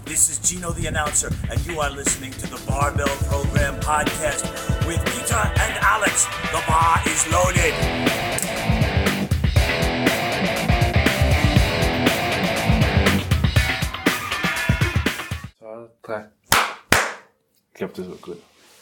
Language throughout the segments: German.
This is Gino the announcer, and you are listening to the Barbell Program podcast with Peter and Alex. The bar is loaded. Drei. Ich glaube, das war gut.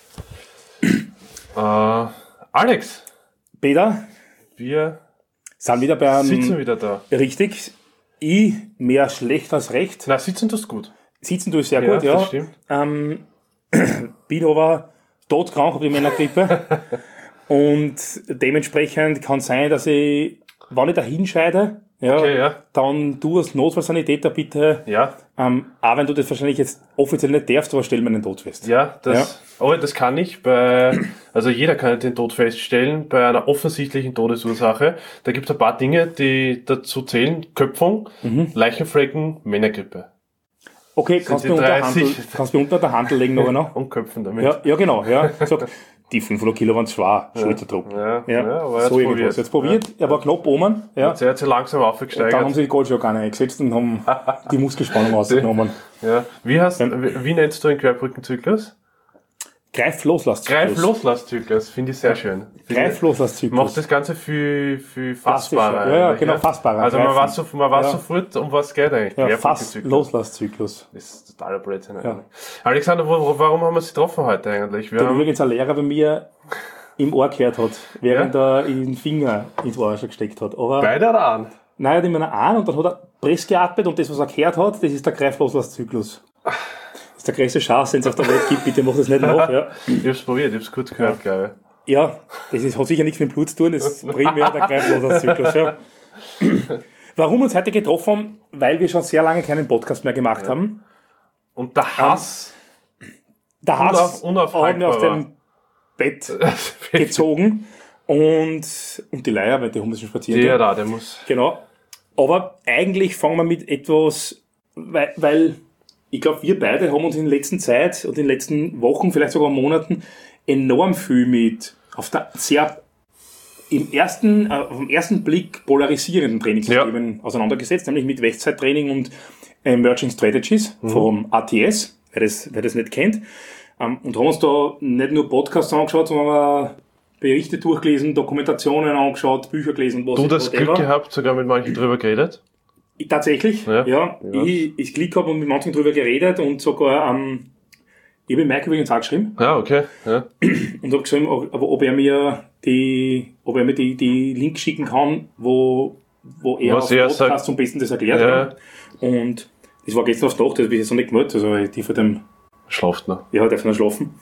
Alex. Peter. Wir sind wieder beim... sitzen wieder da. Richtig. Ich mehr schlecht als recht. Na, sitzen tust gut. Sitzen tue ich sehr gut, ja. Das stimmt. Bin aber todkrank auf die Männergrippe. Und dementsprechend kann sein, dass ich, wenn ich da hinscheide, Okay, ja. dann du als Notfallsanitäter bitte, Ja. auch wenn du das wahrscheinlich jetzt offiziell nicht darfst, aber stell mir einen Tod fest. Ja, das kann ich. Also jeder kann den Tod feststellen bei einer offensichtlichen Todesursache. Da gibt es ein paar Dinge, die dazu zählen. Köpfung, Leichenflecken, Männergrippe. Okay, kannst du mir unter der Handel legen noch? Und köpfen damit. Ja, genau. Ja. Sag, die 500 Kilo waren schwer, Schulterdruck. Ja, aber so irgendwas. Jetzt probiert, er war knapp oben. Ja. Jetzt hat sie langsam aufgesteigert. Dann haben sie die Goldschokane eingesetzt und haben die Muskelspannung ausgenommen. Ja. Wie nennst du den Querbrückenzyklus? Greif-Loslass-Zyklus. Finde ich sehr schön. Greif-Loslass-Zyklus. Macht das Ganze viel fassbarer. Ja, genau, fassbarer. Also man weiß sofort, um was geht eigentlich. Ja, Fass-Loslass-Zyklus. Das ist totaler Blödsinn. Ja. Alexander, warum haben wir sie getroffen heute eigentlich? Der übrigens ein Lehrer bei mir im Ohr gehört hat, während er den Finger ins Ohr schon gesteckt hat. Aber beide an? Nein, er hat immer an und dann hat er Press geatmet und das, was er gehört hat, das ist der Greif-Loslass-Zyklus. Das ist der größte Schatz, den es auf der Welt gibt. Bitte mach das nicht nach. Ja. Ich hab's probiert, ich hab's kurz gehört, glaube ich. Ja, hat sicher nichts mit dem Blut zu tun, das ist primär der Greif-Loslass-Zyklus. Ja. Warum wir uns heute getroffen haben? Weil wir schon sehr lange keinen Podcast mehr gemacht haben. Und der Hass hat unaufhaltbar mir aus dem Bett gezogen. Und die Leier, weil die haben das schon spazieren. Der muss. Genau. Aber eigentlich fangen wir mit etwas, weil ich glaube, wir beide haben uns in der letzten Zeit und in den letzten Wochen, vielleicht sogar Monaten, enorm viel mit auf der sehr auf den ersten Blick polarisierenden Trainingssystemen auseinandergesetzt, nämlich mit Westside-Training und Emerging Strategies vom ATS, wer das nicht kennt. Und haben uns da nicht nur Podcasts angeschaut, sondern auch Berichte durchgelesen, Dokumentationen angeschaut, Bücher gelesen, was. Du das Glück gehabt, sogar mit manchen drüber geredet? Tatsächlich, ja. Ich Glück habe und mit manchen drüber geredet und sogar ich habe Mike übrigens auch geschrieben. Ja, okay. Ja. Und habe geschrieben, ob er mir die Links schicken kann, wo er auf Podcast zum Besten das erklärt hat. Und das war gestern auf der Nacht, das habe ich jetzt noch nicht gemeldet, also die von dem schlaft noch. Ja, darf noch schlafen.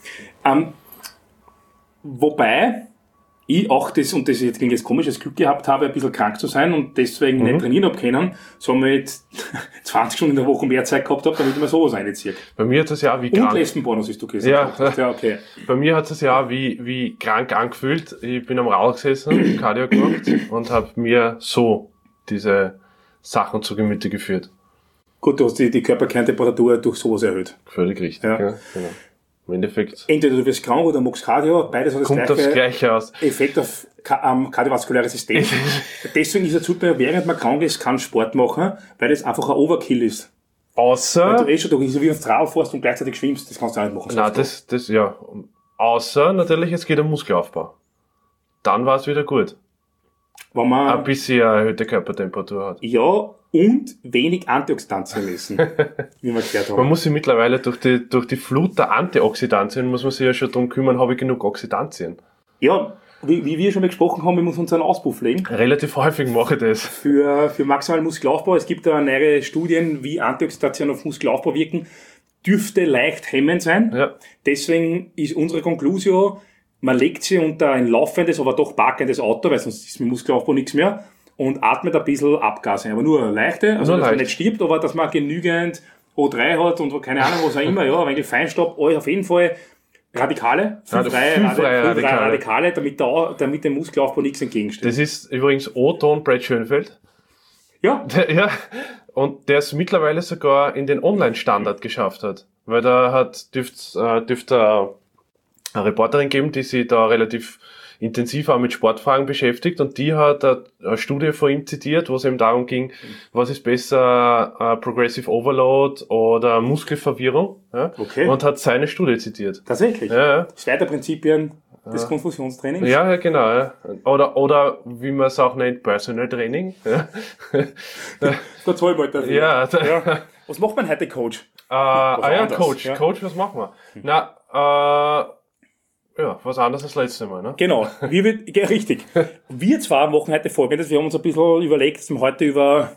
Wobei ich auch das jetzt klingt jetzt komisch, das Glück gehabt habe, ein bisschen krank zu sein und deswegen nicht trainieren habe können, somit 20 Stunden in der Woche mehr Zeit gehabt habe, damit ich mir sowas reinziehe. Bei mir hat es ja wie krank. Und Lesbenpornos ist du gesagt. Ja, okay. Bei mir hat es ja wie krank angefühlt. Ich bin am Rad gesessen, Cardio gemacht und habe mir so diese Sachen zu Gemüte geführt. Gut, du hast die Körperkerntemperatur durch sowas erhöht. Völlig richtig. Ja, genau. Im Endeffekt. Entweder du wirst krank oder magst Cardio, beides hat das gleiche aus. Effekt auf kardiovaskuläres System. Deswegen ist es super, während man krank ist, kann Sport machen, weil das einfach ein Overkill ist. Außer... Weil du schon so wie ein Trau fährst und gleichzeitig schwimmst, das kannst du auch nicht machen. Nein, das ja. Außer natürlich, es geht um Muskelaufbau. Dann war es wieder gut. Wenn man ein bisschen erhöhte Körpertemperatur hat. Ja, und wenig Antioxidantien essen, wie wir gehört haben. Man muss sich mittlerweile durch die Flut der Antioxidantien, muss man sich ja schon darum kümmern, habe ich genug Oxidantien. Ja, wie wir schon mal gesprochen haben, wir müssen uns einen Auspuff legen. Relativ häufig mache ich das. Für maximalen Muskelaufbau. Es gibt da neue Studien, wie Antioxidantien auf Muskelaufbau wirken. Dürfte leicht hemmend sein. Ja. Deswegen ist unsere Konklusion, man legt sie unter ein laufendes, aber doch parkendes Auto, weil sonst ist mit Muskelaufbau nichts mehr. Und atmet ein bisschen Abgase, aber nur leichte, also dass man nicht stirbt, aber dass man genügend O3 hat und keine Ahnung, was auch immer, ja, ein wenig Feinstaub, auf jeden Fall Radikale, Radikale, damit dem Muskelaufbau nichts entgegensteht. Das ist übrigens O-Ton Brad Schönfeld. Ja. Ja, und der es mittlerweile sogar in den Online-Standard geschafft hat, weil da dürfte eine Reporterin geben, die sich da relativ intensiv auch mit Sportfragen beschäftigt und die hat eine Studie von ihm zitiert, wo es eben darum ging, was ist besser, Progressive Overload oder Muskelverwirrung, ja? Okay. Und hat seine Studie zitiert. Tatsächlich? Ja. Zweiter Prinzipien des Konfusionstrainings? Ja, genau. Ja. Oder wie man es auch nennt, Personal Training. Ja. Da zahle ich mal dafür. Ja. Was macht man heute, Coach? Coach. Ja. Coach, was machen wir? Was anderes als das letzte Mal, ne? Genau, richtig. Wir zwar machen heute Folgendes, wir haben uns ein bisschen überlegt, dass wir heute über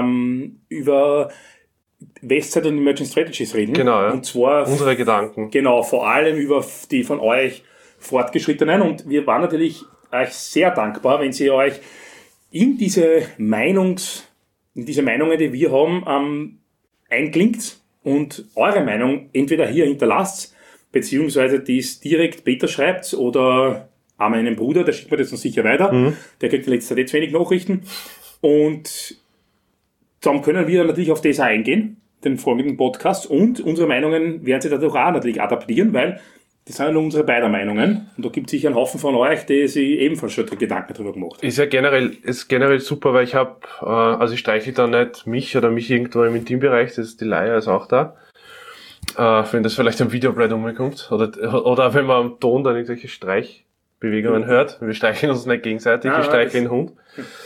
Westside und Emerging Strategies reden. Genau, ja. Und zwar unsere Gedanken. Genau, vor allem über die von euch Fortgeschrittenen. Und wir waren natürlich euch sehr dankbar, wenn Sie euch in diese Meinungen, die wir haben, einklingt und eure Meinung entweder hier hinterlasst, beziehungsweise dies direkt Peter schreibt oder auch meinen Bruder, der schickt mir das dann sicher weiter. Der kriegt in letzter Zeit jetzt wenig Nachrichten. Und dann können wir natürlich auf das auch eingehen, den folgenden Podcast. Und unsere Meinungen werden sich dadurch auch natürlich adaptieren, weil das sind ja nur unsere beiden Meinungen. Und da gibt es sicher einen Haufen von euch, die sich ebenfalls schon Gedanken darüber gemacht haben. Ist generell super, weil ich habe, ich streiche da nicht mich oder mich irgendwo im Intimbereich, das ist die Laia ist auch da. Wenn das vielleicht am Videobrett umkommt. Oder wenn man am Ton dann irgendwelche Streichbewegungen hört. Wir streichen uns nicht gegenseitig, ich streiche den Hund.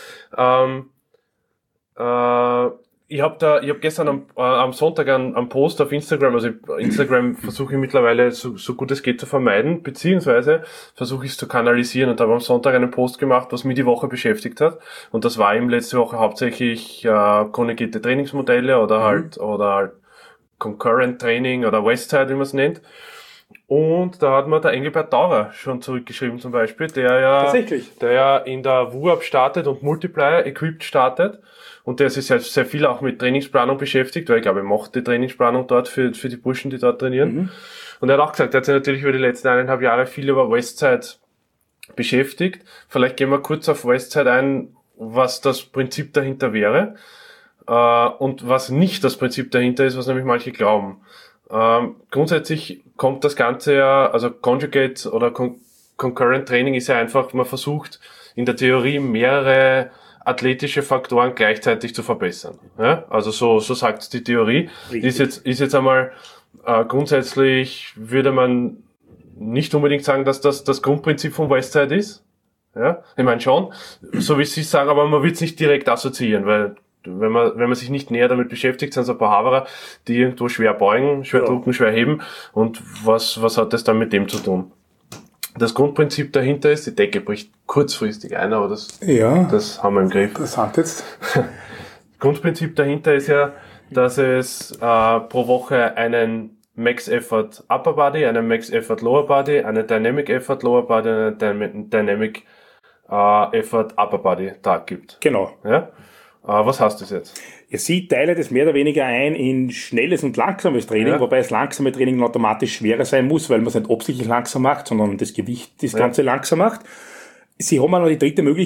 Ich hab gestern am Sonntag einen Post auf Instagram, also Instagram versuche ich mittlerweile so gut es geht zu vermeiden, beziehungsweise versuche ich es zu kanalisieren und habe am Sonntag einen Post gemacht, was mich die Woche beschäftigt hat. Und das war eben letzte Woche hauptsächlich konjugierte Trainingsmodelle oder halt Concurrent Training oder Westside, wie man es nennt. Und da hat mir der Engelbert Taurer schon zurückgeschrieben zum Beispiel, der ja in der WUAP startet und Multiplier Equipped startet. Und der sich sehr viel auch mit Trainingsplanung beschäftigt, weil ich glaube, er macht die Trainingsplanung dort für die Burschen, die dort trainieren. Und er hat auch gesagt, er hat sich natürlich über die letzten 1,5 Jahre viel über Westside beschäftigt. Vielleicht gehen wir kurz auf Westside ein, was das Prinzip dahinter wäre. Und was nicht das Prinzip dahinter ist, was nämlich manche glauben. Grundsätzlich kommt das Ganze ja, also Conjugate oder Concurrent Training ist ja einfach, man versucht in der Theorie mehrere athletische Faktoren gleichzeitig zu verbessern. Ja? Also so sagt die Theorie. Ist jetzt einmal grundsätzlich würde man nicht unbedingt sagen, dass das Grundprinzip von Westside ist. Ja? Ich meine schon, so wie Sie sagen, aber man wird es nicht direkt assoziieren, weil wenn man sich nicht näher damit beschäftigt, sind es ein paar Haberer, die irgendwo schwer beugen, schwer drucken, schwer heben. Und was hat das dann mit dem zu tun? Das Grundprinzip dahinter ist, die Decke bricht kurzfristig ein, aber das haben wir im Griff. Interessant jetzt. Grundprinzip dahinter ist ja, dass es pro Woche einen Max Effort Upper Body, einen Max Effort Lower Body, einen Dynamic Effort Lower Body und einen Dynamic Effort Upper Body Tag gibt. Genau. Ja? Was heißt das jetzt? Ja, Sie teilen das mehr oder weniger ein in schnelles und langsames Training, wobei das langsame Training automatisch schwerer sein muss, weil man es nicht absichtlich langsam macht, sondern das Gewicht das Ganze langsam macht. Sie haben auch noch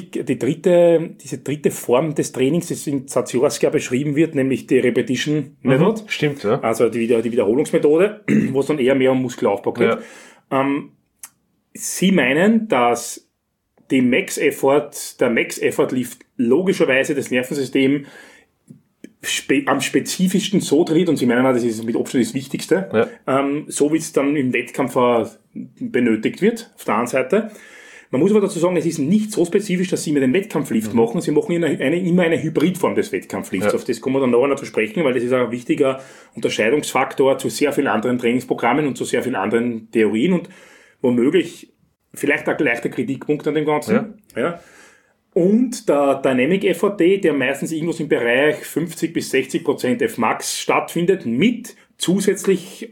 diese dritte Form des Trainings, das in Zaciorska beschrieben wird, nämlich die Repetition Method. Stimmt, ja. Also die Wiederholungsmethode, wo es dann eher mehr um Muskelaufbau geht. Ja. Sie meinen, dass der Max Effort Lift logischerweise das Nervensystem am spezifischsten so trainiert, und Sie meinen auch, das ist mit Abstand das Wichtigste, so wie es dann im Wettkampf benötigt wird, auf der einen Seite. Man muss aber dazu sagen, es ist nicht so spezifisch, dass Sie mit dem Wettkampflift machen. Sie machen immer eine Hybridform des Wettkampflifts. Ja. Auf das kommen wir dann nachher noch zu sprechen, weil das ist ein wichtiger Unterscheidungsfaktor zu sehr vielen anderen Trainingsprogrammen und zu sehr vielen anderen Theorien und womöglich vielleicht auch gleich der Kritikpunkt an dem Ganzen. Ja. Und der Dynamic Effort Day, der meistens irgendwas im Bereich 50-60% Fmax stattfindet, mit zusätzlich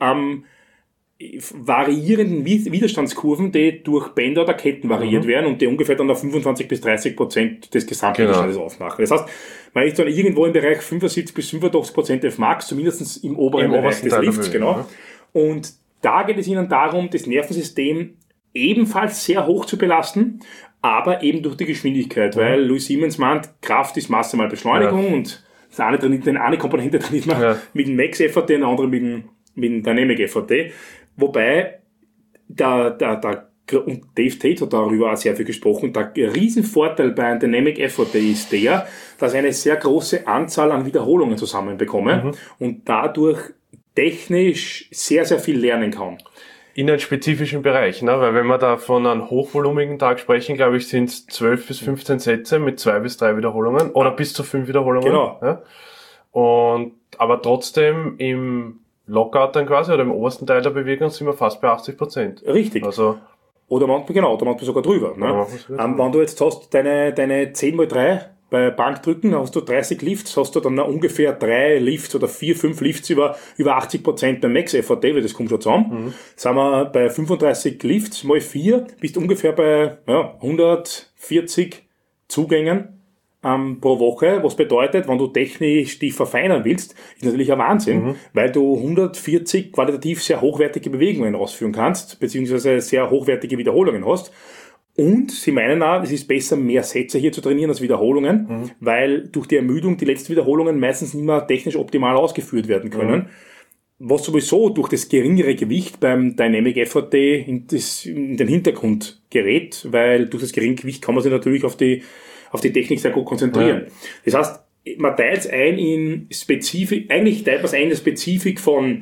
variierenden Widerstandskurven, die durch Bänder oder Ketten variiert werden und die ungefähr dann auf 25-30% des Gesamtwiderstandes aufmachen. Das heißt, man ist dann irgendwo im Bereich 75-85% Fmax, zumindest im oberen Bereich des Lifts, genau. Und da geht es Ihnen darum, das Nervensystem ebenfalls sehr hoch zu belasten, aber eben durch die Geschwindigkeit, weil Louis Siemens meint, Kraft ist Masse mal Beschleunigung und das eine Komponente trainiert man mit dem Max Effort, den andere mit dem Dynamic Effort. Wobei der und Dave Tate hat darüber auch sehr viel gesprochen, der Riesenvorteil bei einem Dynamic Effort Day ist der, dass ich eine sehr große Anzahl an Wiederholungen zusammenbekomme und dadurch technisch sehr, sehr viel lernen kann. In einem spezifischen Bereich, ne? Weil wenn wir da von einem hochvolumigen Tag sprechen, glaube ich, sind es 12 bis 15 Sätze mit 2 bis 3 Wiederholungen oder bis zu 5 Wiederholungen. Genau. Ja? Aber trotzdem im Lockout dann quasi oder im obersten Teil der Bewegung sind wir fast bei 80%. Richtig. Also oder manchmal sogar drüber. Ne? Wenn du jetzt hast deine 10x3 bei Bankdrücken, hast du 30 Lifts, hast du dann ungefähr 3 Lifts oder 4, 5 Lifts über 80% beim Max Effort Day, das kommt schon zusammen. Sind wir bei 35 Lifts mal 4, bist ungefähr bei 140 Zugängen pro Woche, was bedeutet, wenn du technisch dich verfeinern willst, ist natürlich ein Wahnsinn, weil du 140 qualitativ sehr hochwertige Bewegungen ausführen kannst, beziehungsweise sehr hochwertige Wiederholungen hast. Und sie meinen auch, es ist besser, mehr Sätze hier zu trainieren als Wiederholungen, weil durch die Ermüdung die letzten Wiederholungen meistens nicht mehr technisch optimal ausgeführt werden können. Was sowieso durch das geringere Gewicht beim Dynamic Effort Day in den Hintergrund gerät, weil durch das geringe Gewicht kann man sich natürlich auf die Technik sehr gut konzentrieren. Das heißt, man teilt es ein in Spezifik, eigentlich teilt man es ein in der Spezifik von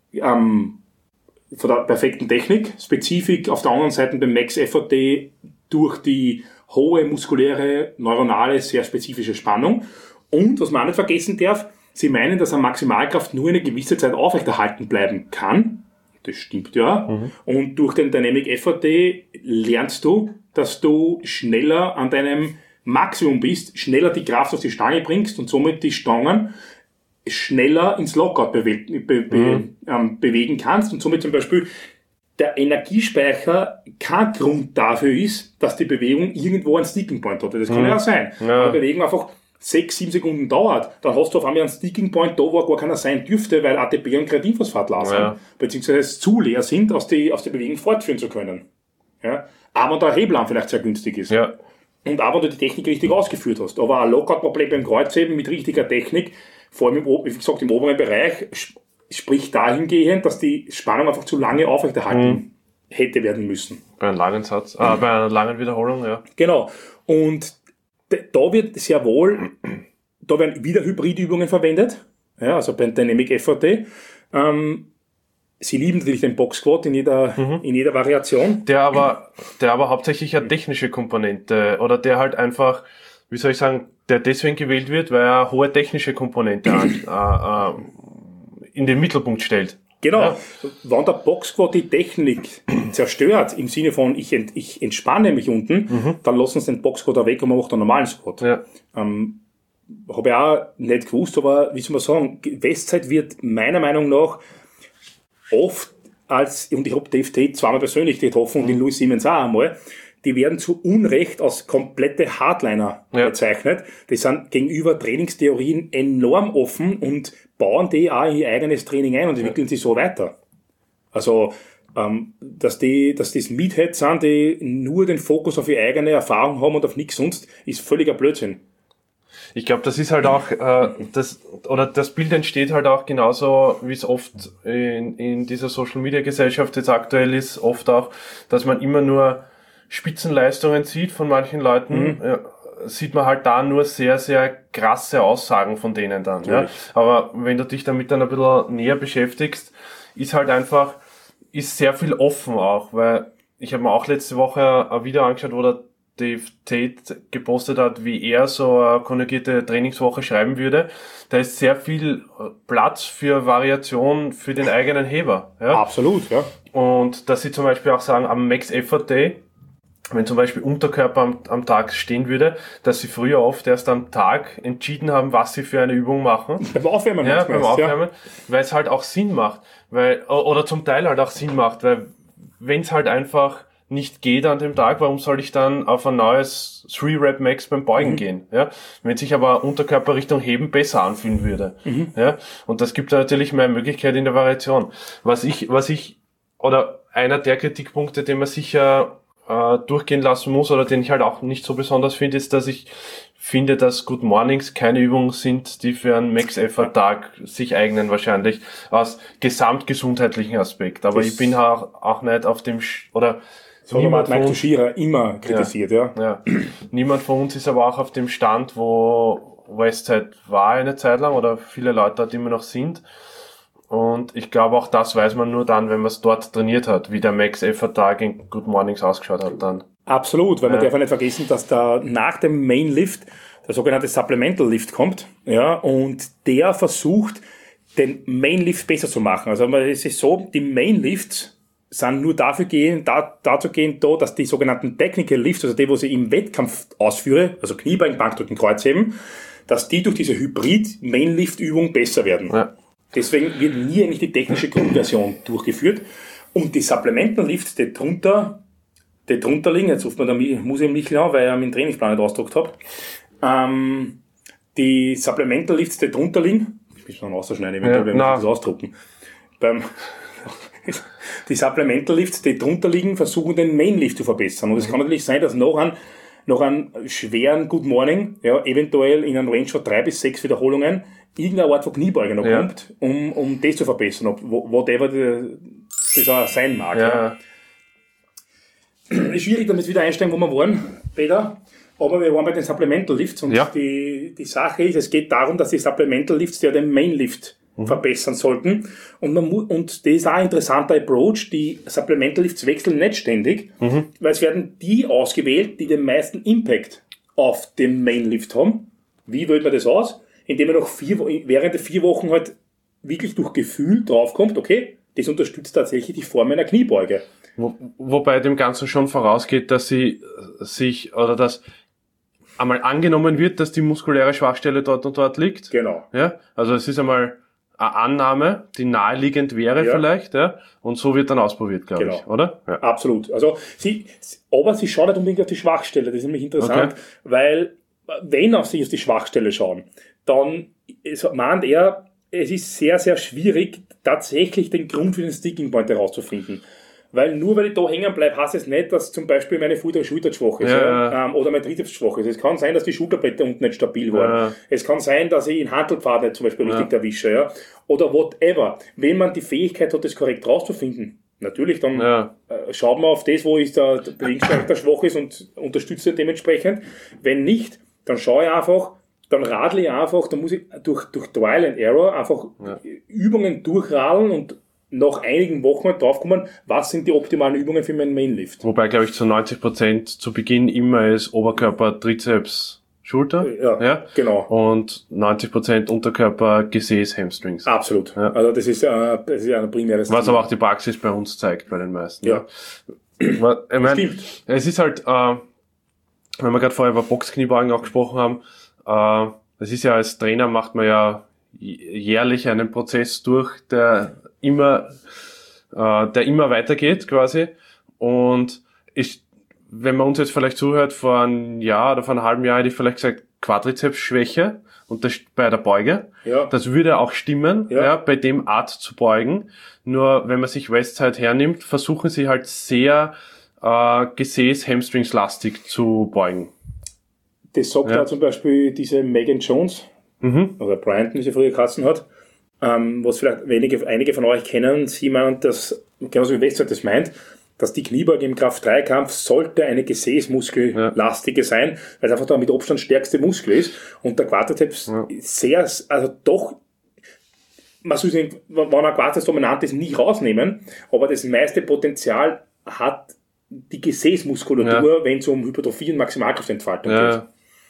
der perfekten Technik, Spezifik auf der anderen Seite beim Max Effort Day durch die hohe muskuläre, neuronale, sehr spezifische Spannung. Und, was man auch nicht vergessen darf, sie meinen, dass eine Maximalkraft nur eine gewisse Zeit aufrechterhalten bleiben kann. Das stimmt ja. Und durch den Dynamic Effort Day lernst du, dass du schneller an deinem Maximum bist, schneller die Kraft auf die Stange bringst und somit die Stangen schneller ins Lockout bewegen kannst und somit zum Beispiel der Energiespeicher kein Grund dafür ist, dass die Bewegung irgendwo einen Sticking Point hat. Das kann ja auch sein. Wenn die Bewegung einfach 6-7 Sekunden dauert, dann hast du auf einmal einen Sticking Point da, wo gar keiner sein dürfte, weil ATP und Kreatinphosphat leer sind, beziehungsweise zu leer sind, aus der Bewegung fortführen zu können. Ja? Aber der Hebelarm vielleicht sehr günstig ist. Ja. Und auch wenn du die Technik richtig ausgeführt hast. Aber ein Lockout-Problem beim Kreuzheben mit richtiger Technik, vor allem wie gesagt im oberen Bereich, spricht dahingehend, dass die Spannung einfach zu lange aufrechterhalten hätte werden müssen. Bei einem langen Satz, bei einer langen Wiederholung, ja. Genau. Und da wird sehr wohl, da werden wieder Hybridübungen verwendet, ja, also beim Dynamic Effort Day. Sie lieben natürlich den Box Squat in jeder Variation. Der aber hauptsächlich eine technische Komponente, oder der halt einfach, wie soll ich sagen, der deswegen gewählt wird, weil er eine hohe technische Komponente in den Mittelpunkt stellt. Genau. Ja. Wenn der Box Squat die Technik zerstört, im Sinne von ich entspanne mich unten, dann lassen sie den Box Squat weg und man macht einen normalen Squat. Ja. Habe ich auch nicht gewusst, aber wie soll man sagen, Westside wird meiner Meinung nach oft und ich habe Dave Tate zweimal persönlich getroffen und den Louis Siemens auch einmal, die werden zu Unrecht als komplette Hardliner bezeichnet. Die sind gegenüber Trainingstheorien enorm offen und bauen die auch in ihr eigenes Training ein und entwickeln sich so weiter. Also, dass das Meatheads sind, die nur den Fokus auf ihre eigene Erfahrung haben und auf nichts sonst, ist völliger Blödsinn. Ich glaube, das ist halt auch, das Bild entsteht halt auch genauso, wie es oft in dieser Social-Media-Gesellschaft jetzt aktuell ist, oft auch, dass man immer nur Spitzenleistungen sieht von manchen Leuten, sieht man halt da nur sehr, sehr krasse Aussagen von denen dann. Ja. Aber wenn du dich damit dann ein bisschen näher beschäftigst, ist sehr viel offen auch, weil ich habe mir auch letzte Woche ein Video angeschaut, wo der Dave Tate gepostet hat, wie er so eine konjugierte Trainingswoche schreiben würde. Da ist sehr viel Platz für Variation für den eigenen Heber. Ja? Absolut, ja. Und dass sie zum Beispiel auch sagen, am Max Effort Day, wenn zum Beispiel Unterkörper am Tag stehen würde, dass sie früher oft erst am Tag entschieden haben, was sie für eine Übung machen. Beim Aufwärmen. Ja, beim Aufwärmen, weil es halt auch Sinn macht. Oder zum Teil halt auch Sinn macht, weil wenn es halt einfach nicht geht an dem Tag, warum soll ich dann auf ein neues 3-Rep Max beim Beugen gehen? Ja? Wenn sich aber Unterkörper Richtung Heben besser anfühlen würde. Ja? Und das gibt da natürlich mehr Möglichkeit in der Variation. Oder einer der Kritikpunkte, den man sicher durchgehen lassen muss, oder den ich halt auch nicht so besonders finde, ist, dass ich finde, dass Good Mornings keine Übungen sind, die für einen Max-Effort-Tag sich eignen, wahrscheinlich aus gesamtgesundheitlichen Aspekt. Aber ich bin auch nicht auf dem, oder So hat Mike Tuchscherer immer kritisiert, ja. Niemand von uns ist aber auch auf dem Stand, wo Westside war eine Zeit lang oder viele Leute dort immer noch sind. Und ich glaube, auch das weiß man nur dann, wenn man es dort trainiert hat, wie der Max Effort gegen Good Mornings ausgeschaut hat dann. Absolut, weil man darf ja nicht vergessen, dass da nach dem Main Lift der sogenannte Supplemental Lift kommt, ja, und der versucht, den Main Lift besser zu machen. Also es ist so, die Main Lifts sind nur dazu gehen, dass die sogenannten Technical Lifts, also die, wo sie im Wettkampf ausführe, also Kniebeugen, Bankdrücken, Kreuzheben, dass die durch diese Hybrid-Main-Lift-Übung besser werden. Ja. Deswegen wird nie eigentlich die technische Grundversion durchgeführt. Und die Supplemental Lifts, die drunter liegen, jetzt ruft man da Museum Michel an, weil ich meinen Trainingsplan nicht ausgedruckt habe. Die Supplemental Lifts, die drunter liegen, ich muss noch ausschneiden, eventuell, wenn wir das ausdrucken. Die Supplemental Lifts, die drunter liegen, versuchen den Main Lift zu verbessern. Und es kann natürlich sein, dass noch einen schweren Good Morning, ja, eventuell in einem Range von 3 bis 6 Wiederholungen, irgendeine Art von Kniebeuge noch kommt, um das zu verbessern, whatever das auch sein mag. Ja. Ist schwierig, damit wieder einsteigen, wo wir waren, Peter. Aber wir waren bei den Supplemental Lifts und die Sache ist, es geht darum, dass die Supplemental Lifts ja den Main Lift verbessern sollten. Und das ist auch ein interessanter Approach. Die Supplemental Lifts wechseln nicht ständig, weil es werden die ausgewählt, die den meisten Impact auf den Main Lift haben. Wie wählt man das aus? Indem man während der 4 Wochen halt wirklich durch Gefühl draufkommt, okay, das unterstützt tatsächlich die Form einer Kniebeuge. Wobei dem Ganzen schon vorausgeht, dass dass einmal angenommen wird, dass die muskuläre Schwachstelle dort und dort liegt. Genau. Ja, also es ist einmal eine Annahme, die naheliegend wäre vielleicht, ja, und so wird dann ausprobiert, glaube ich, oder? Ja. Absolut. Also aber sie schaut nicht unbedingt auf die Schwachstelle, das ist nämlich interessant, weil wenn sie auf die Schwachstelle schauen, dann meint er, es ist sehr, sehr schwierig, tatsächlich den Grund für den Sticking Point herauszufinden. Weil nur weil ich da hängen bleibe, heißt es nicht, dass zum Beispiel meine Schulter schwach ist oder mein Trizeps schwach ist. Es kann sein, dass die Schulterblätter unten nicht stabil waren. Es kann sein, dass ich in Hantelpfad nicht zum Beispiel richtig erwische. Ja? Oder whatever. Wenn man die Fähigkeit hat, das korrekt rauszufinden, natürlich, dann schaut man auf das, wo der Linksschalter schwach ist und unterstützt dementsprechend. Wenn nicht, dann schaue ich einfach, dann radle ich einfach, dann muss ich durch Trial and Error einfach Übungen durchradeln und nach einigen Wochen draufkommen, was sind die optimalen Übungen für meinen Mainlift. Wobei, glaube ich, zu 90% zu Beginn immer ist Oberkörper, Trizeps, Schulter. Ja, genau. Und 90% Unterkörper, Gesäß, Hamstrings. Absolut. Ja. Also das ist ein primäres Was aber auch die Praxis bei uns zeigt, bei den meisten. Ja. Ich mein, es ist halt, wenn wir gerade vorher über Boxkniebeugen auch gesprochen haben, das ist ja als Trainer macht man ja jährlich einen Prozess durch, der immer weitergeht quasi. Und wenn man uns jetzt vielleicht zuhört, vor einem Jahr oder vor einem halben Jahr hätte ich vielleicht gesagt, Quadrizepsschwäche und das bei der Beuge. Ja. Das würde auch stimmen, bei dem Art zu beugen. Nur wenn man sich Westside hernimmt, versuchen sie halt sehr Gesäß-Hamstrings-lastig zu beugen. Das sagt ja zum Beispiel diese Megan Jones, oder Bryanton, wie sie früher geheißen hat, was vielleicht einige von euch kennen. Sie meinen, dass, genauso wie Westside das meint, dass die Kniebeuge im Kraft-3-Kampf sollte eine Gesäßmuskellastige sein, weil es einfach der mit Abstand stärkste Muskel ist. Und der Quadrizeps sehr, also doch, man soll ihn, wenn er Quadrizeps dominant ist, nicht rausnehmen, aber das meiste Potenzial hat die Gesäßmuskulatur, wenn es um Hypertrophie und Maximalkraftentfaltung geht.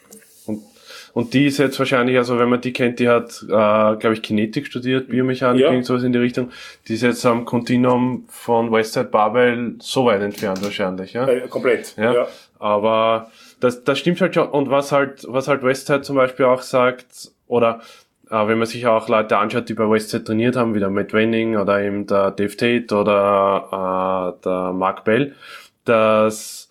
Und die ist jetzt wahrscheinlich, also wenn man die kennt, die hat, glaube ich, Kinetik studiert, Biomechanik, sowas in die Richtung. Die ist jetzt am Kontinuum von Westside Barbell so weit entfernt wahrscheinlich, ja? Komplett, ja. Aber das stimmt halt schon. Und was halt Westside zum Beispiel auch sagt, oder wenn man sich auch Leute anschaut, die bei Westside trainiert haben, wie der Matt Wenning oder eben der Dave Tate oder der Mark Bell, dass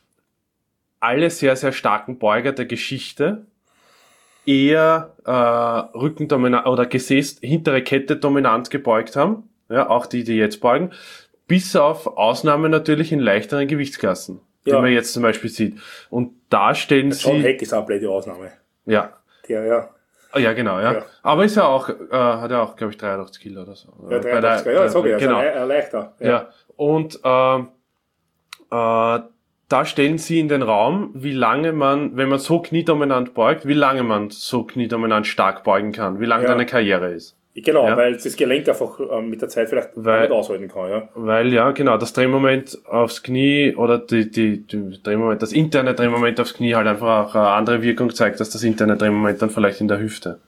alle sehr, sehr starken Beuger der Geschichte eher Rückendominant oder Gesäß hintere Kette dominant gebeugt haben, ja, auch die jetzt beugen, bis auf Ausnahmen natürlich in leichteren Gewichtsklassen, die man jetzt zum Beispiel sieht. Und da stellen sie... John Heck ist auch blöde Ausnahme. Ja. Ja, genau, ja. Aber ist ja auch, hat ja auch, glaube ich, 83 Kilo oder so. Ja, 83 Kilo, ja, sag ich, genau. Also leichter. Ja. Und da stellen sie in den Raum, wie lange man, wenn man so kniedominant beugt, wie lange man so kniedominant stark beugen kann, wie lange deine Karriere ist. Genau, ja. Weil das Gelenk einfach mit der Zeit vielleicht nicht aushalten kann. Ja. Weil, genau, das Drehmoment aufs Knie oder Drehmoment, das interne Drehmoment aufs Knie halt einfach auch eine andere Wirkung zeigt, als das interne Drehmoment dann vielleicht in der Hüfte.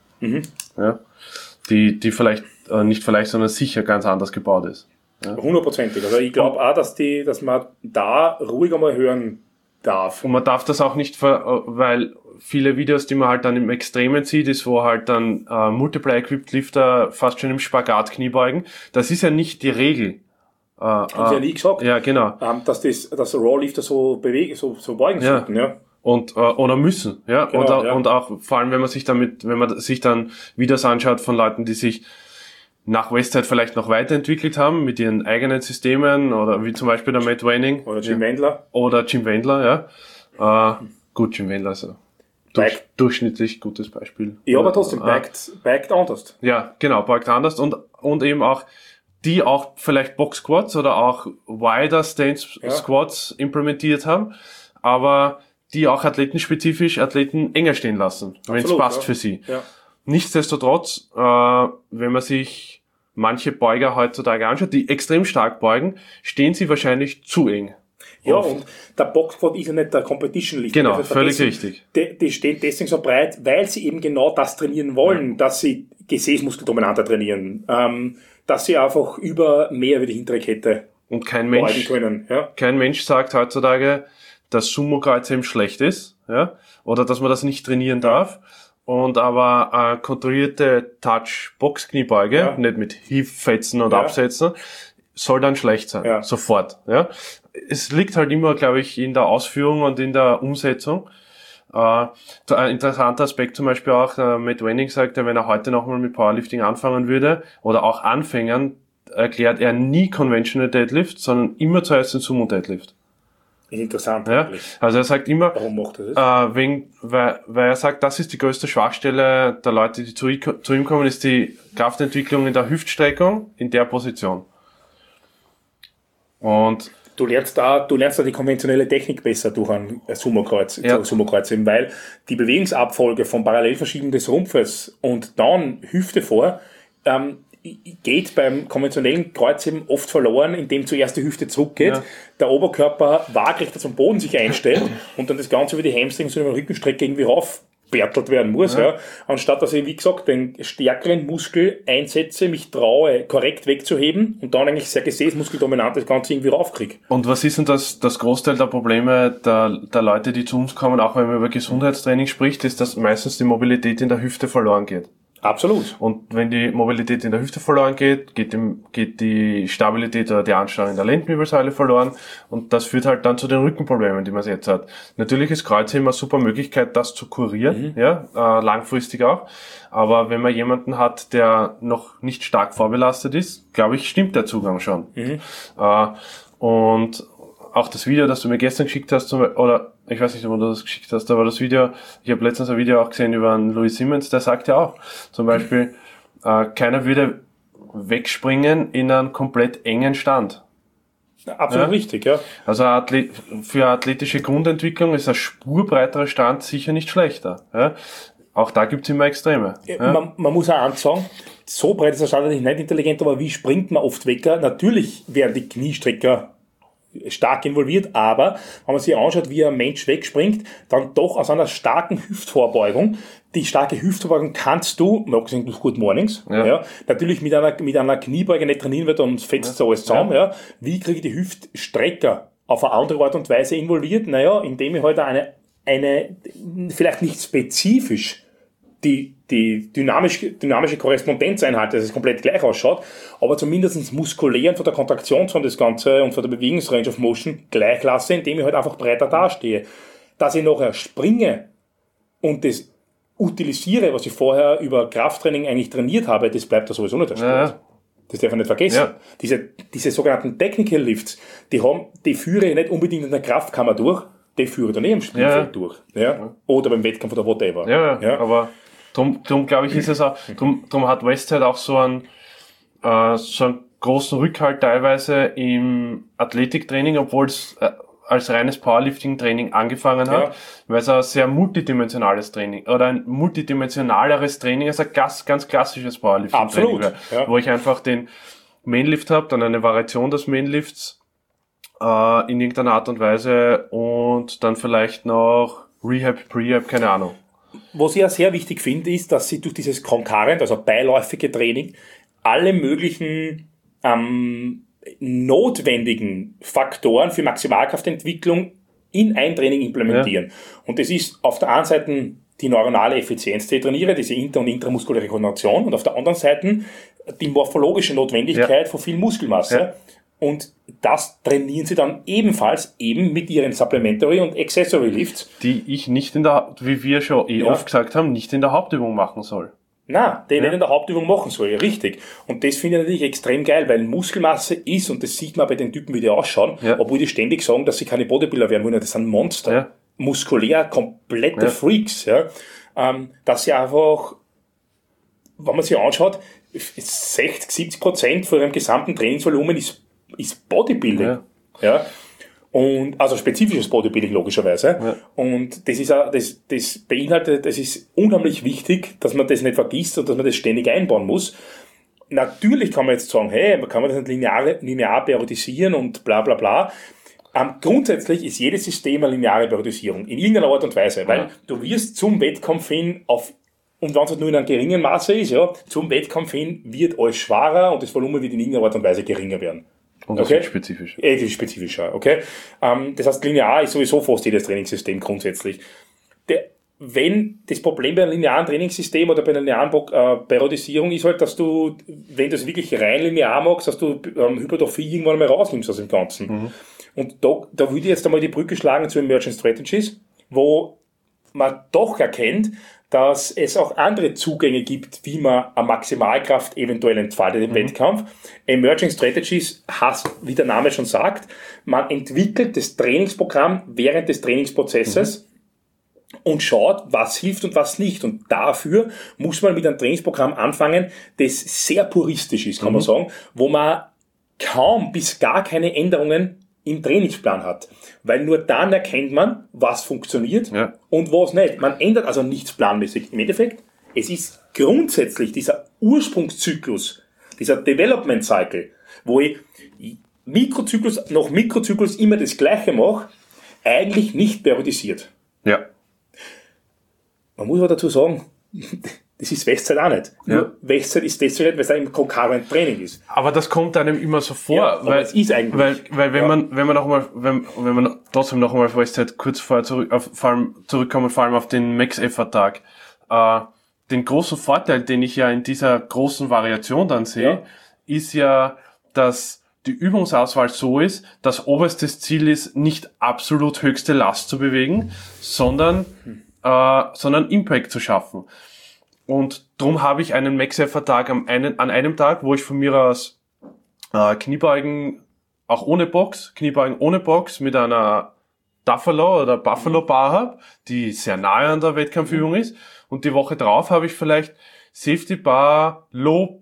Ja. Die vielleicht, nicht vielleicht, sondern sicher ganz anders gebaut ist. Ja. 100%. Also ich glaube auch, dass man da ruhig einmal hören darf. Und man darf das auch nicht, weil viele Videos, die man halt dann im Extremen sieht, ist, wo halt dann Multiply-Equipped Lifter fast schon im Spagat Knie beugen. Das ist ja nicht die Regel. Haben sie ja nie gesagt. Ja, genau. Dass Raw-Lifter so beugen sollten, ja. Und oder müssen, ja. Genau, und auch vor allem, wenn man sich dann Videos anschaut von Leuten, die sich nach Westside vielleicht noch weiterentwickelt haben mit ihren eigenen Systemen oder wie zum Beispiel der Matt Wenning. Oder Jim Wendler. Oder Jim Wendler, ja. Gut, Jim Wendler ist durchschnittlich gutes Beispiel. Ja, aber trotzdem, beugt anders. Ja, genau, beugt anders und eben auch die auch vielleicht Box Squats oder auch Wider Stance Squats implementiert haben, aber die auch Athleten enger stehen lassen, wenn es passt für sie. Ja. Nichtsdestotrotz, wenn man sich manche Beuger heutzutage anschaut, die extrem stark beugen, stehen sie wahrscheinlich zu eng. Ja, und der Boxsquat ist ja nicht der Competition Lift. Genau, völlig richtig. Die stehen deswegen so breit, weil sie eben genau das trainieren wollen, dass sie Gesäßmuskeldominanter trainieren, dass sie einfach über die hintere Kette und kein Mensch können. Ja? Kein Mensch sagt heutzutage, dass Sumo-Kreuzheben schlecht ist, ja, oder dass man das nicht trainieren darf. Und aber kontrollierte Touch-Box-Kniebeuge, nicht mit Hieffetzen und Absetzen, soll dann schlecht sein, sofort. Ja. Es liegt halt immer, glaube ich, in der Ausführung und in der Umsetzung. Ein interessanter Aspekt zum Beispiel auch, Matt Wenning sagt, wenn er heute nochmal mit Powerlifting anfangen würde, oder auch Anfängern, erklärt er nie Conventional Deadlift, sondern immer zuerst den Sumo Deadlift. Interessant. Ja, also er sagt immer, warum macht er das? Weil er sagt, das ist die größte Schwachstelle der Leute, die zu ihm kommen, ist die Kraftentwicklung in der Hüftstreckung in der Position. Und du lernst da die konventionelle Technik besser durch ein Sumo-Kreuz, weil die Bewegungsabfolge vom Parallelverschieben des Rumpfes und dann Hüfte vor, geht beim konventionellen Kreuzheben oft verloren, indem zuerst die Hüfte zurückgeht, der Oberkörper waagrechter zum Boden sich einstellt und dann das Ganze über die Hamstrings und über die Rückenstrecke irgendwie raufbertelt werden muss. Ja. Anstatt dass ich, wie gesagt, den stärkeren Muskel einsetze, mich traue, korrekt wegzuheben und dann eigentlich sehr gesäßmuskeldominant das Ganze irgendwie raufkriege. Und was ist denn das Großteil der Probleme der Leute, die zu uns kommen, auch wenn man über Gesundheitstraining spricht, ist, dass meistens die Mobilität in der Hüfte verloren geht. Absolut. Und wenn die Mobilität in der Hüfte verloren geht, geht die Stabilität oder die Ansteuerung in der Lendenwirbelsäule verloren und das führt halt dann zu den Rückenproblemen, die man jetzt hat. Natürlich ist Kreuzheben eine super Möglichkeit, das zu kurieren, langfristig auch. Aber wenn man jemanden hat, der noch nicht stark vorbelastet ist, glaube ich, stimmt der Zugang schon. Und auch das Video, das du mir gestern geschickt hast, oder ich weiß nicht, ob du das geschickt hast, aber das Video, ich habe letztens ein Video auch gesehen über einen Louis Simmons, der sagt ja auch, zum Beispiel, keiner würde wegspringen in einen komplett engen Stand. Absolut richtig, ja. Also für athletische Grundentwicklung ist ein spurbreiterer Stand sicher nicht schlechter. Ja? Auch da gibt's immer Extreme. Man muss auch eins sagen, so breit ist der Stand nicht intelligent, aber wie springt man oft weg? Natürlich werden die Kniestrecker stark involviert, aber wenn man sich anschaut, wie ein Mensch wegspringt, dann doch aus einer starken Hüftvorbeugung. Die starke Hüftvorbeugung kannst du, mal abgesehen durch Good Mornings, natürlich mit einer Kniebeuge nicht trainieren, weil dann fetzt so alles zusammen. Ja. Wie kriege ich die Hüftstrecker auf eine andere Art und Weise involviert? Naja, indem ich halt eine vielleicht nicht spezifisch die dynamische Korrespondenzeinheit, dass es komplett gleich ausschaut, aber zumindest muskulär und von der Kontraktionszone das Ganze und von der Bewegungsrange of Motion gleich lasse, indem ich halt einfach breiter dastehe. Dass ich nachher springe und das utilisiere, was ich vorher über Krafttraining eigentlich trainiert habe, das bleibt da sowieso nicht der Sport. Das darf man nicht vergessen. Ja. Diese sogenannten Technical Lifts, die führe ich nicht unbedingt in der Kraftkammer durch, die führe ich dann im Spielfeld durch. Ja? Oder beim Wettkampf oder whatever. Ja. Aber drum glaube ich, ist es auch, drum hat Westside auch so einen großen Rückhalt teilweise im Athletiktraining, obwohl es als reines Powerlifting-Training angefangen hat, weil es ein sehr multidimensionales Training oder ein multidimensionaleres Training als ein ganz klassisches Powerlifting-Training wäre, wo ich einfach den Mainlift habe, dann eine Variation des Mainlifts in irgendeiner Art und Weise und dann vielleicht noch Rehab, Prehab, keine Ahnung. Was ich ja sehr wichtig finde, ist, dass sie durch dieses Concurrent, also beiläufige Training, alle möglichen notwendigen Faktoren für Maximalkraftentwicklung in ein Training implementieren. Ja. Und das ist auf der einen Seite die neuronale Effizienz, die ich trainiere, diese inter- und intramuskuläre Koordination, und auf der anderen Seite die morphologische Notwendigkeit von viel Muskelmasse. Ja. Und das trainieren sie dann ebenfalls eben mit ihren Supplementary und Accessory Lifts. Die ich nicht wie wir schon oft gesagt haben, nicht in der Hauptübung machen soll. Nein, den nicht in der Hauptübung machen soll, richtig. Und das finde ich natürlich extrem geil, weil Muskelmasse ist, und das sieht man bei den Typen, wie die ausschauen, obwohl die ständig sagen, dass sie keine Bodybuilder werden wollen, das sind Monster. Ja. Muskulär, komplette Freaks, dass sie einfach, wenn man sich anschaut, 60-70% von ihrem gesamten Trainingsvolumen ist Bodybuilding. Ja. Und, also spezifisches Bodybuilding logischerweise. Ja. Und das ist das beinhaltet, das ist unheimlich wichtig, dass man das nicht vergisst und dass man das ständig einbauen muss. Natürlich kann man jetzt sagen, hey, man kann das nicht linear periodisieren und bla bla bla. Grundsätzlich ist jedes System eine lineare Periodisierung, in irgendeiner Art und Weise, weil du wirst zum Wettkampf hin und wenn es nur in einem geringen Maße ist, zum Wettkampf hin wird alles schwerer und das Volumen wird in irgendeiner Art und Weise geringer werden. Und das ist spezifisch. Das ist spezifischer, okay. Das heißt, linear ist sowieso fast jedes Trainingssystem grundsätzlich. Wenn das Problem bei einem linearen Trainingssystem oder bei einer linearen Periodisierung ist halt, dass du, wenn du es wirklich rein linear machst, dass du Hypertrophie irgendwann mal rausnimmst aus dem Ganzen. Mhm. Und da würde ich jetzt einmal die Brücke schlagen zu Emergent Strategies, wo man doch erkennt, dass es auch andere Zugänge gibt, wie man eine Maximalkraft eventuell entfaltet im Wettkampf. Emerging Strategies heißt, wie der Name schon sagt, man entwickelt das Trainingsprogramm während des Trainingsprozesses und schaut, was hilft und was nicht. Und dafür muss man mit einem Trainingsprogramm anfangen, das sehr puristisch ist, kann man sagen, wo man kaum bis gar keine Änderungen im Trainingsplan hat. Weil nur dann erkennt man, was funktioniert und was nicht. Man ändert also nichts planmäßig. Im Endeffekt, es ist grundsätzlich dieser Ursprungszyklus, dieser Development Cycle, wo ich Mikrozyklus nach Mikrozyklus immer das Gleiche mache, eigentlich nicht periodisiert. Ja. Man muss aber dazu sagen, das ist Westzeit auch nicht. Ja. Nur Westzeit ist deswegen nicht, weil es ein Concurrent Training ist. Aber das kommt einem immer so vor, weil es ist eigentlich. Weil wenn man trotzdem noch einmal auf Westzeit kurz vorher zurückkommen, vor allem auf den Max-Effort-Tag, den großen Vorteil, den ich ja in dieser großen Variation dann sehe, ist ja, dass die Übungsauswahl so ist, dass oberstes Ziel ist, nicht absolut höchste Last zu bewegen, sondern Impact zu schaffen. Und drum habe ich einen Max-Effort-Tag an einem Tag, wo ich von mir aus Kniebeugen auch ohne Box, Kniebeugen ohne Box mit einer Buffalo oder Buffalo Bar habe, die sehr nahe an der Wettkampfübung ist. Und die Woche drauf habe ich vielleicht Safety Bar Low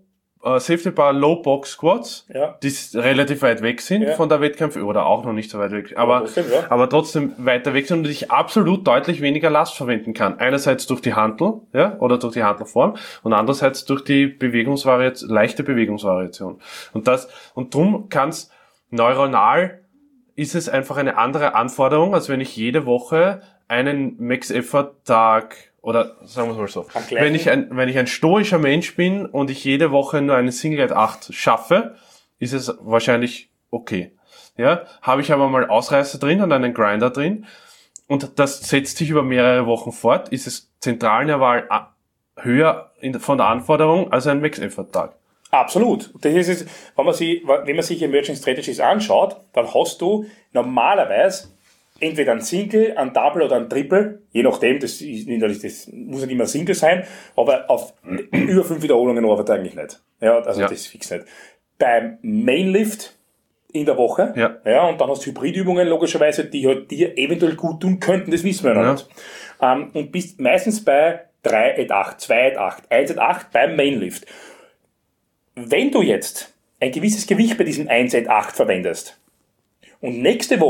Box Squats, die relativ weit weg sind von der Wettkampfübung oder auch noch nicht so weit weg, aber trotzdem weiter weg sind und ich absolut deutlich weniger Last verwenden kann. Einerseits durch die Hantel, oder durch die Hantelform und andererseits durch die leichte Bewegungsvariation. Und drum kann's neuronal ist es einfach eine andere Anforderung, als wenn ich jede Woche einen Max-Effort-Tag oder sagen wir es mal so, wenn ich ein stoischer Mensch bin und ich jede Woche nur einen Single at 8 schaffe, ist es wahrscheinlich okay. Ja, habe ich aber mal Ausreißer drin und einen Grinder drin und das setzt sich über mehrere Wochen fort, ist es Zentralintervall höher von der Anforderung als ein Max-Effort-Tag. Absolut. Das ist es, wenn man sich Emerging Strategies anschaut, dann hast du normalerweise entweder ein Single, ein Double oder ein Triple, je nachdem, das muss nicht immer Single sein, aber auf über 5 Wiederholungen arbeitet eigentlich nicht. Ja, also das ist fix nicht. Beim Mainlift in der Woche, und dann hast du Hybridübungen logischerweise, die halt dir eventuell gut tun könnten, das wissen wir noch nicht. Und bist meistens bei 3 at 8, 2 at 8, 1 at 8 beim Mainlift. Wenn du jetzt ein gewisses Gewicht bei diesem 1 at 8 verwendest und nächste Woche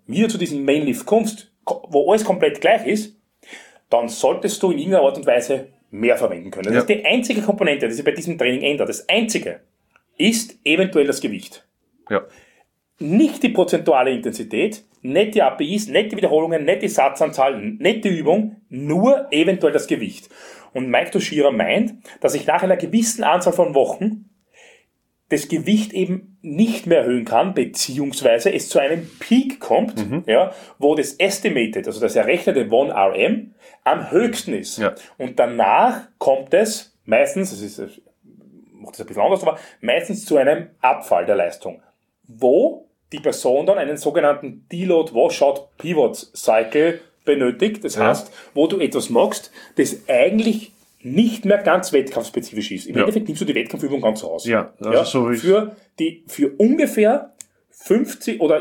wieder zu diesem Mainlift kommst, wo alles komplett gleich ist, dann solltest du in irgendeiner Art und Weise mehr verwenden können. Das ist die einzige Komponente, die sich bei diesem Training ändert. Das einzige ist eventuell das Gewicht. Ja. Nicht die prozentuale Intensität, nicht die APIs, nicht die Wiederholungen, nicht die Satzanzahl, nicht die Übung, nur eventuell das Gewicht. Und Mike Tuchscherer meint, dass ich nach einer gewissen Anzahl von Wochen das Gewicht eben nicht mehr erhöhen kann, beziehungsweise es zu einem Peak kommt, ja, wo das Estimated, also das errechnete 1RM, am höchsten ist. Ja. Und danach kommt es meistens, macht das ein bisschen anders, aber meistens zu einem Abfall der Leistung, wo die Person dann einen sogenannten Deload Washout Pivot Cycle benötigt. Das heißt, wo du etwas machst, das eigentlich nicht mehr ganz wettkampfspezifisch ist. Im Endeffekt nimmst du die Wettkampfübung ganz raus. Ja, also so für ungefähr 50 oder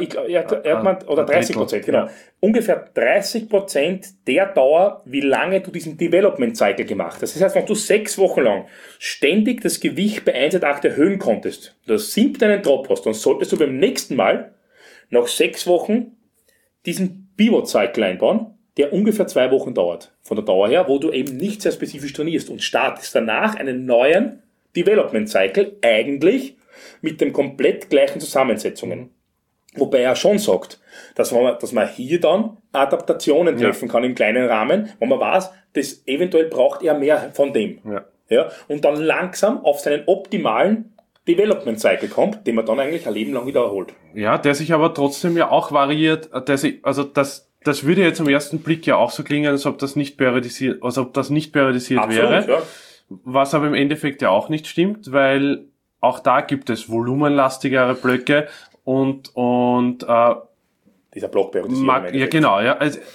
30%, genau. Ja. Ungefähr 30% der Dauer, wie lange du diesen Development Cycle gemacht hast. Das heißt, wenn du 6 Wochen lang ständig das Gewicht bei 1,8 erhöhen konntest, du 7. einen Drop hast, dann solltest du beim nächsten Mal nach 6 Wochen diesen Pivot Cycle einbauen, der ungefähr 2 Wochen dauert, von der Dauer her, wo du eben nicht sehr spezifisch trainierst und startest danach einen neuen Development Cycle, eigentlich mit den komplett gleichen Zusammensetzungen. Wobei er schon sagt, dass man hier dann Adaptationen treffen kann im kleinen Rahmen, wo man weiß, dass eventuell braucht er mehr von dem. Ja, und dann langsam auf seinen optimalen Development Cycle kommt, den man dann eigentlich ein Leben lang wieder erholt. Ja, der sich aber trotzdem ja auch variiert, das würde jetzt am ersten Blick ja auch so klingen, als ob das nicht periodisiert, Absolut, wäre. Ja. Was aber im Endeffekt ja auch nicht stimmt, weil auch da gibt es volumenlastigere Blöcke und dieser Blockperiodisierung. Ja, genau, ja.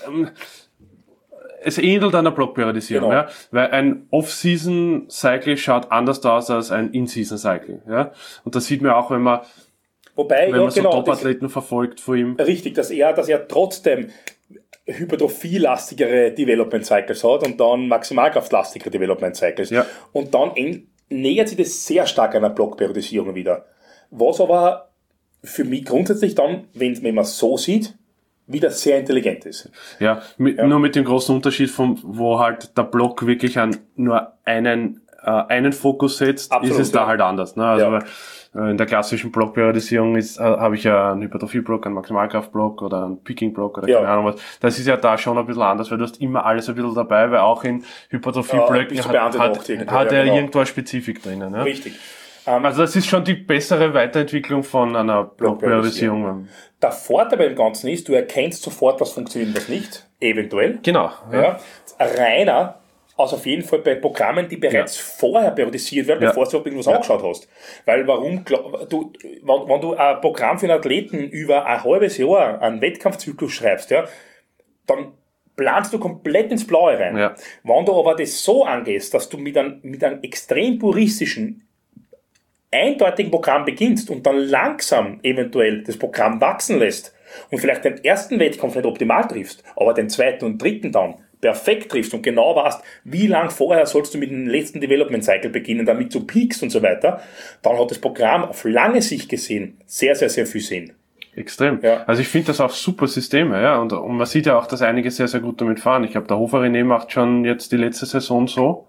Es ähnelt einer Blockperiodisierung, genau. Ja, weil ein Off-Season-Cycle schaut anders aus als ein In-Season-Cycle, ja. Und das sieht man auch, wenn man so Top-Athleten verfolgt vor ihm. Richtig, dass er trotzdem hypertrophie-lastigere Development Cycles hat und dann maximalkraftlastigere Development Cycles. Ja. Und dann nähert sich das sehr stark einer Blockperiodisierung wieder. Was aber für mich grundsätzlich dann, wenn man so sieht, wieder sehr intelligent ist. Ja, nur mit dem großen Unterschied wo halt der Block wirklich nur einen Fokus setzt, Absolut, ist es da halt anders. Ne? Also in der klassischen Blockperiodisierung habe ich ja einen Hypertrophie-Block, einen Maximalkraft-Block oder einen Peaking-Block oder keine Ahnung was. Das ist ja da schon ein bisschen anders, weil du hast immer alles ein bisschen dabei, weil auch in Hypertrophie-Blöcken hat er irgendwo eine Spezifik drinnen. Ja? Richtig. Also das ist schon die bessere Weiterentwicklung von einer Blockperiodisierung. Der Vorteil beim Ganzen ist, du erkennst sofort, was funktioniert und was nicht, eventuell. Genau. Ja. Reiner, also auf jeden Fall bei Programmen, die bereits vorher periodisiert werden, bevor du irgendwas angeschaut hast. Weil wenn du ein Programm für einen Athleten über ein halbes Jahr einen Wettkampfzyklus schreibst, dann planst du komplett ins Blaue rein. Ja. Wenn du aber das so angehst, dass du mit einem extrem puristischen, eindeutigen Programm beginnst und dann langsam eventuell das Programm wachsen lässt und vielleicht den ersten Wettkampf nicht optimal triffst, aber den zweiten und dritten dann perfekt triffst und genau weißt, wie lang vorher sollst du mit dem letzten Development Cycle beginnen, damit du peakst und so weiter, dann hat das Programm auf lange Sicht gesehen sehr, sehr, sehr viel Sinn. Extrem. Ja. Also ich finde das auch super Systeme, ja, und man sieht ja auch, dass einige sehr, sehr gut damit fahren. Ich glaube, der Hofer René macht schon jetzt die letzte Saison so.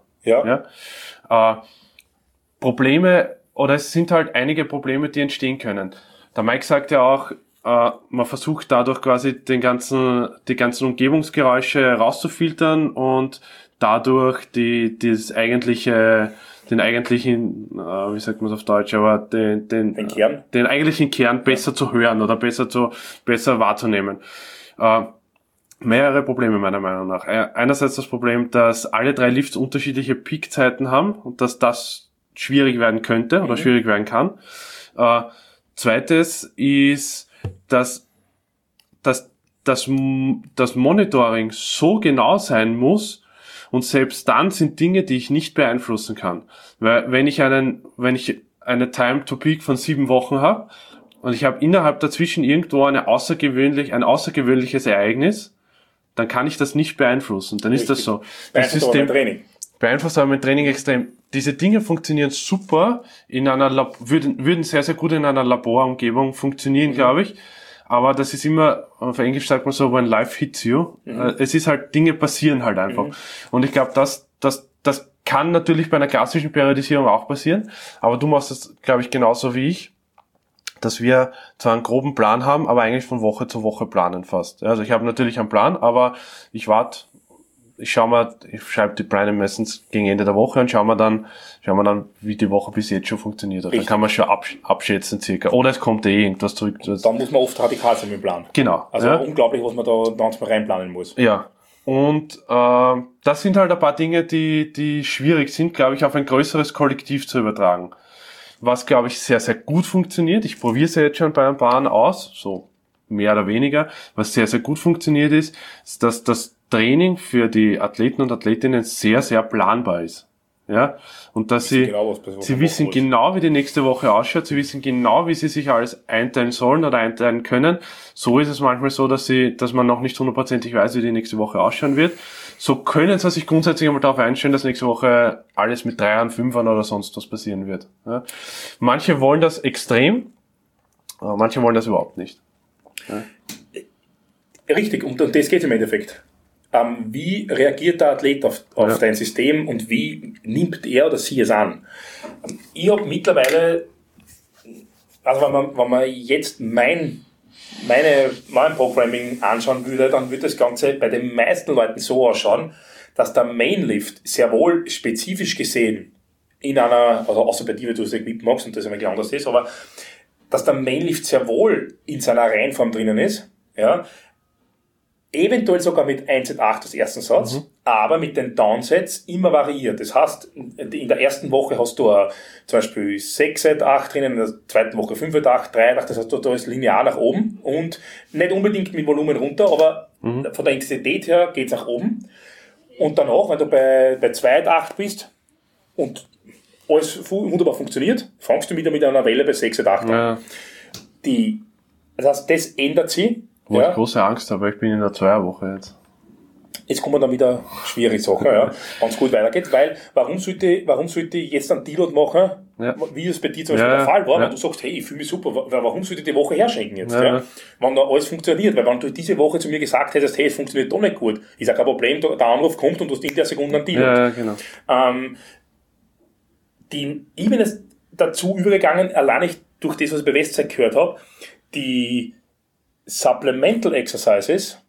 Probleme, oder es sind halt einige Probleme, die entstehen können. Der Mike sagt ja auch, man versucht dadurch quasi die ganzen Umgebungsgeräusche rauszufiltern und dadurch den eigentlichen, wie sagt man es auf Deutsch, aber den eigentlichen Kern besser zu hören oder besser wahrzunehmen. Mehrere Probleme meiner Meinung nach. Einerseits das Problem, dass alle 3 Lifts unterschiedliche Peakzeiten haben und dass das schwierig werden könnte oder schwierig werden kann. Zweites ist, dass das Monitoring so genau sein muss und selbst dann sind Dinge, die ich nicht beeinflussen kann. Weil wenn ich eine Time to Peak von 7 Wochen habe und ich habe innerhalb dazwischen irgendwo ein außergewöhnliches Ereignis, dann kann ich das nicht beeinflussen. Dann ist das so. Das System beeinflusst aber mein Training extrem. Diese Dinge funktionieren super würden sehr, sehr gut in einer Laborumgebung funktionieren, glaube ich. aber das ist immer, auf Englisch sagt man so, when life hits you. Es ist halt, Dinge passieren halt einfach. Und ich glaube, das kann natürlich bei einer klassischen Periodisierung auch passieren, aber du machst das, glaube ich, genauso wie ich, dass wir zwar einen groben Plan haben, aber eigentlich von Woche zu Woche planen fast. Also ich habe natürlich einen Plan, aber ich schreibe die Plan meistens gegen Ende der Woche und schauen wir dann, wie die Woche bis jetzt schon funktioniert hat. Dann kann man schon abschätzen circa. Oder es kommt irgendwas zurück. Dann muss man oft radikal sein mit dem Plan. Genau. Also unglaublich, was man da manchmal reinplanen muss. Ja. Und das sind halt ein paar Dinge, die schwierig sind, glaube ich, auf ein größeres Kollektiv zu übertragen. Was, glaube ich, sehr, sehr gut funktioniert. Ich probiere es ja jetzt schon bei ein paar aus, so mehr oder weniger. Was sehr, sehr gut funktioniert ist, dass das Training für die Athleten und Athletinnen sehr, sehr planbar ist. Ja, und dass sie wissen genau, wie die nächste Woche ausschaut, sie wissen genau, wie sie sich alles einteilen sollen oder einteilen können. So ist es manchmal so, dass man noch nicht hundertprozentig weiß, wie die nächste Woche ausschauen wird. So können sie sich grundsätzlich einmal darauf einstellen, dass nächste Woche alles mit 3ern, 5ern oder sonst was passieren wird. Ja. Manche wollen das extrem, aber manche wollen das überhaupt nicht. Ja. Richtig, und das geht im Endeffekt. Wie reagiert der Athlet auf dein System und wie nimmt er oder sie es an? Ich habe mittlerweile, also wenn man jetzt mein Programming anschauen würde, dann würde das Ganze bei den meisten Leuten so ausschauen, dass der Mainlift sehr wohl spezifisch gesehen in einer, also außer bei dir, wenn du das Equip magst und das ein bisschen anders ist, aber dass der Mainlift sehr wohl in seiner Reihenform drinnen ist, ja, eventuell sogar mit 1 8 als ersten Satz, aber mit den Downsets immer variiert. Das heißt, in der ersten Woche hast du zum Beispiel 6 8 drinnen, in der zweiten Woche 5 8, 3 8, das heißt, da ist linear nach oben und nicht unbedingt mit Volumen runter, aber von der Intensität her geht's nach oben. Und danach, wenn du bei 2 8 bist und alles wunderbar funktioniert, fangst du wieder mit einer Welle bei 6 8 an. Ja. Das heißt, das ändert sich. Wo ich große Angst habe, ich bin in der 2er-Woche jetzt. Jetzt kommen dann wieder schwierige Sachen, ja, wenn es gut weitergeht, weil warum sollte ich jetzt einen Deload machen, wie es bei dir zum Beispiel der Fall war, wenn du sagst, hey, ich fühle mich super, warum sollte ich die Woche herschenken jetzt, wenn da alles funktioniert, weil wenn du diese Woche zu mir gesagt hättest, hey, es funktioniert doch nicht gut, ist ja kein Problem, der Anruf kommt und du hast in der Sekunde einen Deload. Ja, genau. Ich bin jetzt dazu übergegangen, allein nicht durch das, was ich bei Westside gehört habe, die Supplemental Exercises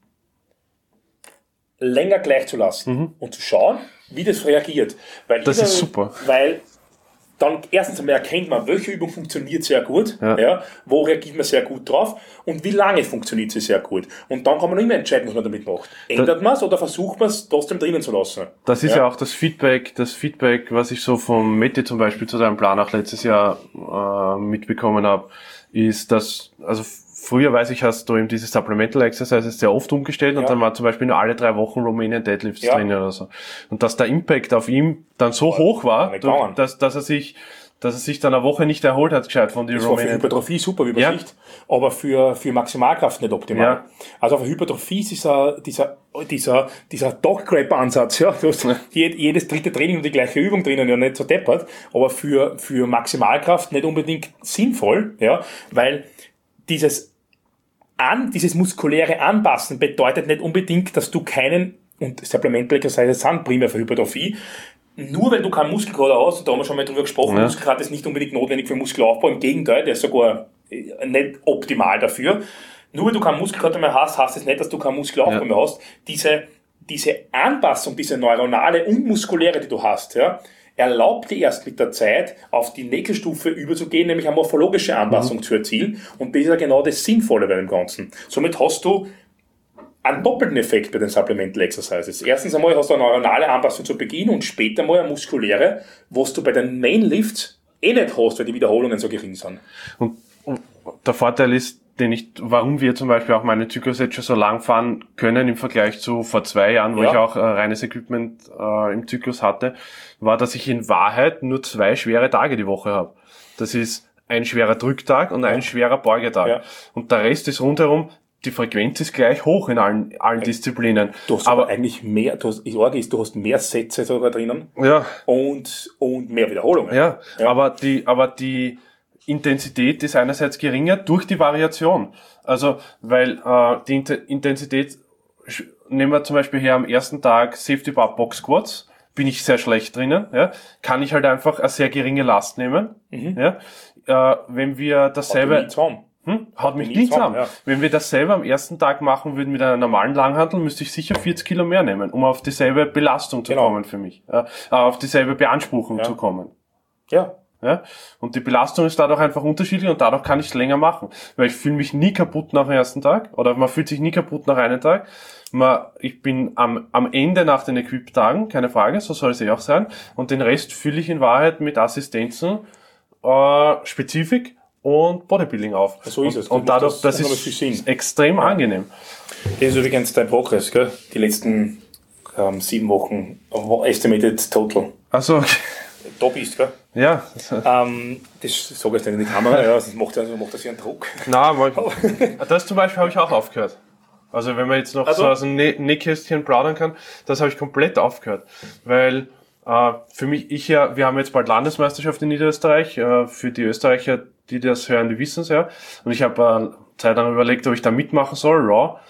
länger gleich zu lassen und zu schauen, wie das reagiert. Weil das ist super. Weil dann erstens einmal erkennt man, welche Übung funktioniert sehr gut, wo reagiert man sehr gut drauf und wie lange funktioniert sie sehr gut. Und dann kann man immer entscheiden, was man damit macht. Ändert man es oder versucht man es trotzdem drinnen zu lassen? Das ist ja auch das Feedback, was ich so vom Mette zum Beispiel zu deinem Plan auch letztes Jahr mitbekommen habe, ist, dass, also früher, weiß ich, hast du eben diese Supplemental Exercises sehr oft umgestellt und dann war zum Beispiel nur alle 3 Wochen Romanian Deadlifts drin oder so. Und dass der Impact auf ihm dann so hoch war, dass er sich dann eine Woche nicht erholt hat, gescheit von den Romanian. Das war für Hypertrophie super, wie man sieht, aber für Maximalkraft nicht optimal. Ja. Also für Hypertrophie ist dieser Dog-Grab-Ansatz, du hast jedes dritte Training und die gleiche Übung drinnen, ja nicht so deppert, aber für Maximalkraft nicht unbedingt sinnvoll, weil dieses muskuläre Anpassen bedeutet nicht unbedingt, dass du und Supplemental Exercises sind primär für Hypertrophie, nur wenn du keinen Muskelkater hast, und da haben wir schon mal drüber gesprochen, Muskelkater ist nicht unbedingt notwendig für Muskelaufbau, im Gegenteil, der ist sogar nicht optimal dafür. Nur wenn du keinen Muskelkater mehr hast, heißt es nicht, dass du keinen Muskelaufbau mehr hast. Diese Anpassung, diese neuronale und muskuläre, die du hast, erlaubt dir erst mit der Zeit auf die nächste Stufe überzugehen, nämlich eine morphologische Anpassung zu erzielen. Und das ist ja genau das Sinnvolle bei dem Ganzen. Somit hast du einen doppelten Effekt bei den Supplemental Exercises. Erstens einmal hast du eine neuronale Anpassung zu Beginn und später mal eine muskuläre, was du bei den Main Lifts nicht hast, weil die Wiederholungen so gering sind. Und der Vorteil ist, warum wir zum Beispiel auch meine Zyklus jetzt schon so lang fahren können im Vergleich zu vor 2 Jahren, wo ich auch reines Equipment im Zyklus hatte, war, dass ich in Wahrheit nur 2 schwere Tage die Woche habe. Das ist ein schwerer Drücktag und ein schwerer Beugetag. Ja. Und der Rest ist rundherum, die Frequenz ist gleich hoch in allen Disziplinen. Du hast aber eigentlich mehr, du hast mehr Sätze sogar drinnen. Ja. Und mehr Wiederholungen. Ja. Aber die Intensität ist einerseits geringer durch die Variation. Also, weil die Intensität, nehmen wir zum Beispiel her am ersten Tag Safety Bar Box Squats, bin ich sehr schlecht drinnen, ja, kann ich halt einfach eine sehr geringe Last nehmen. Ja. Wenn wir dasselbe... Haut mich nie zusammen. Ja. Wenn wir dasselbe am ersten Tag machen würden mit einer normalen Langhantel, müsste ich sicher 40 Kilo mehr nehmen, um auf dieselbe Belastung zu kommen für mich. Auf dieselbe Beanspruchung zu kommen. Ja. Ja. Und die Belastung ist dadurch einfach unterschiedlich und dadurch kann ich es länger machen. Weil ich fühle mich nie kaputt nach dem ersten Tag oder man fühlt sich nie kaputt nach einem Tag. Ich bin am Ende nach den Equip-Tagen, keine Frage, so soll es auch sein. Und den Rest fülle ich in Wahrheit mit Assistenzen, Spezifik und Bodybuilding auf. So ist es. Und dadurch, das ist extrem angenehm. Das ist übrigens dein Progress, gell? Die letzten 7 Wochen. Estimated Total. Also okay. Da bist, gell? Ja. Das sage ich jetzt nicht in die Kamera, ja, sonst macht das ja einen Druck. Nein, das zum Beispiel habe ich auch aufgehört. Also wenn man jetzt noch so aus dem Nähkästchen plaudern kann, das habe ich komplett aufgehört. Weil für mich, wir haben jetzt bald Landesmeisterschaft in Niederösterreich, für die Österreicher, die das hören, die wissen es ja. Und ich habe Zeit lang überlegt, ob ich da mitmachen soll, Raw.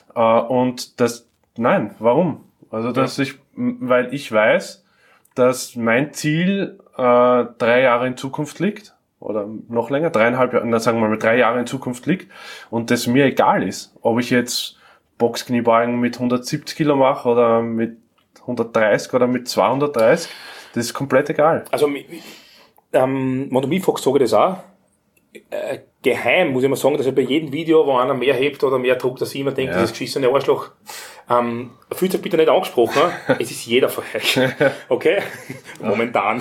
Warum? Also weil ich weiß, dass mein Ziel 3 Jahre in Zukunft liegt, oder noch länger, 3,5 Jahre, sagen wir mal 3 Jahre in Zukunft liegt, und das mir egal ist, ob ich jetzt Boxkniebeugen mit 170 Kilo mache oder mit 130 oder mit 230, das ist komplett egal. Also, wenn du mich fragst, sage ich das auch. Geheim muss ich mal sagen, dass ich bei jedem Video, wo einer mehr hebt oder mehr druckt, dass ich immer denke, dieses geschissene Arschloch, fühlt sich bitte nicht angesprochen, es ist jeder von euch. Okay? Momentan.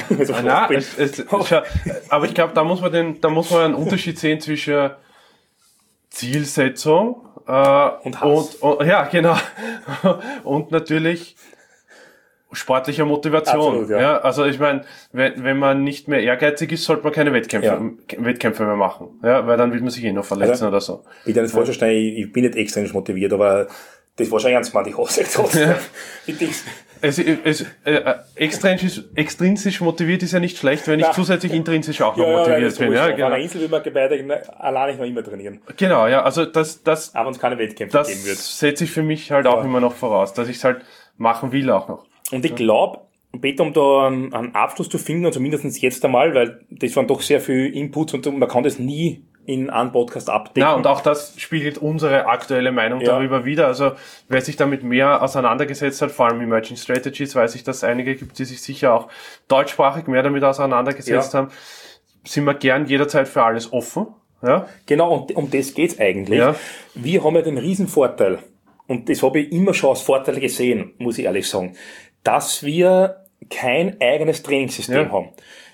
Aber ich glaube, da muss man einen Unterschied sehen zwischen Zielsetzung und Hass. Ja, genau. Und natürlich sportlicher Motivation. Absolut, ja. Ja, also ich meine, wenn man nicht mehr ehrgeizig ist, sollte man keine Wettkämpfe mehr machen. Ja, weil dann will man sich noch verletzen oder so. Ich kann nicht falsch verstehen, ich bin nicht extrem motiviert, aber das war schon ernst gemeint, ich hasse trotzdem. Extrinsisch motiviert ist ja nicht schlecht, wenn ich zusätzlich intrinsisch auch noch motiviert bin. Ja, genau. Auf einer Insel will man beide allein noch immer trainieren. Genau, ja, also das aber uns keine Wettkämpfe geben wird. Das setze ich für mich halt auch immer noch voraus, dass ich es halt machen will auch noch. Und ich glaube, Peter, um da einen Abschluss zu finden, also mindestens jetzt einmal, weil das waren doch sehr viele Inputs und man kann das nie in einem Podcast abdecken. Ja, und auch das spiegelt unsere aktuelle Meinung darüber wider. Also wer sich damit mehr auseinandergesetzt hat, vor allem Emerging Strategies, weiß ich, dass es einige gibt, die sich sicher auch deutschsprachig mehr damit auseinandergesetzt haben, sind wir gern jederzeit für alles offen. Ja? Genau, und um das geht's eigentlich. Ja. Wir haben ja den Riesenvorteil, und das habe ich immer schon als Vorteil gesehen, muss ich ehrlich sagen, dass wir kein eigenes Trainingssystem haben.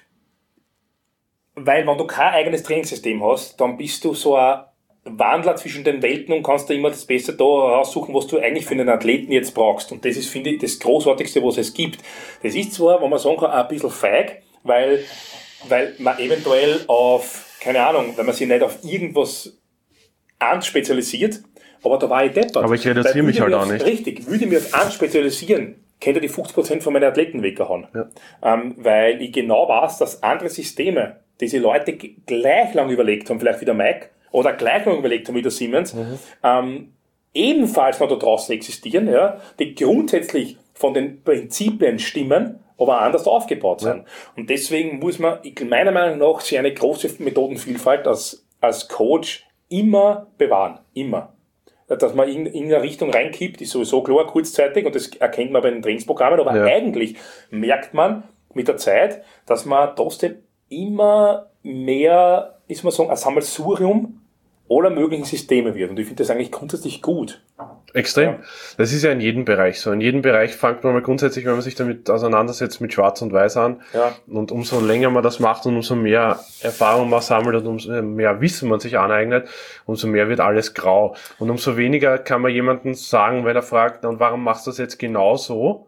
Weil wenn du kein eigenes Trainingssystem hast, dann bist du so ein Wandler zwischen den Welten und kannst dir immer das Beste da raussuchen, was du eigentlich für einen Athleten jetzt brauchst. Und das ist, finde ich, das Großartigste, was es gibt. Das ist zwar, wenn man sagen kann, ein bisschen feig, weil man eventuell keine Ahnung, wenn man sich nicht auf irgendwas anspezialisiert, aber da war ich deppert. Aber ich reduziere mich halt auch nicht. Richtig, würde ich mich auf eins spezialisieren, könnte die 50% von meinen Athleten weghauen. Ja. Weil ich genau weiß, dass andere Systeme, diese Leute gleich lang überlegt haben, vielleicht wie der Mike, oder gleich lang überlegt haben wie der Siemens, ebenfalls noch da draußen existieren, die grundsätzlich von den Prinzipien stimmen, aber anders aufgebaut sind. Und deswegen muss man, meiner Meinung nach, sich eine große Methodenvielfalt als Coach immer bewahren. Immer. Dass man in eine Richtung reinkippt, ist sowieso klar, kurzzeitig, und das erkennt man bei den Trainingsprogrammen, aber eigentlich merkt man mit der Zeit, dass man trotzdem immer mehr, ist man sagen, ein Sammelsurium aller möglichen Systeme wird. Und ich finde das eigentlich grundsätzlich gut. Extrem. Ja. Das ist ja in jedem Bereich so. In jedem Bereich fängt man mal grundsätzlich, wenn man sich damit auseinandersetzt, mit Schwarz und Weiß an. Ja. Und umso länger man das macht und umso mehr Erfahrung man sammelt und umso mehr Wissen man sich aneignet, umso mehr wird alles grau. Und umso weniger kann man jemandem sagen, wenn er fragt, und warum machst du das jetzt genau so?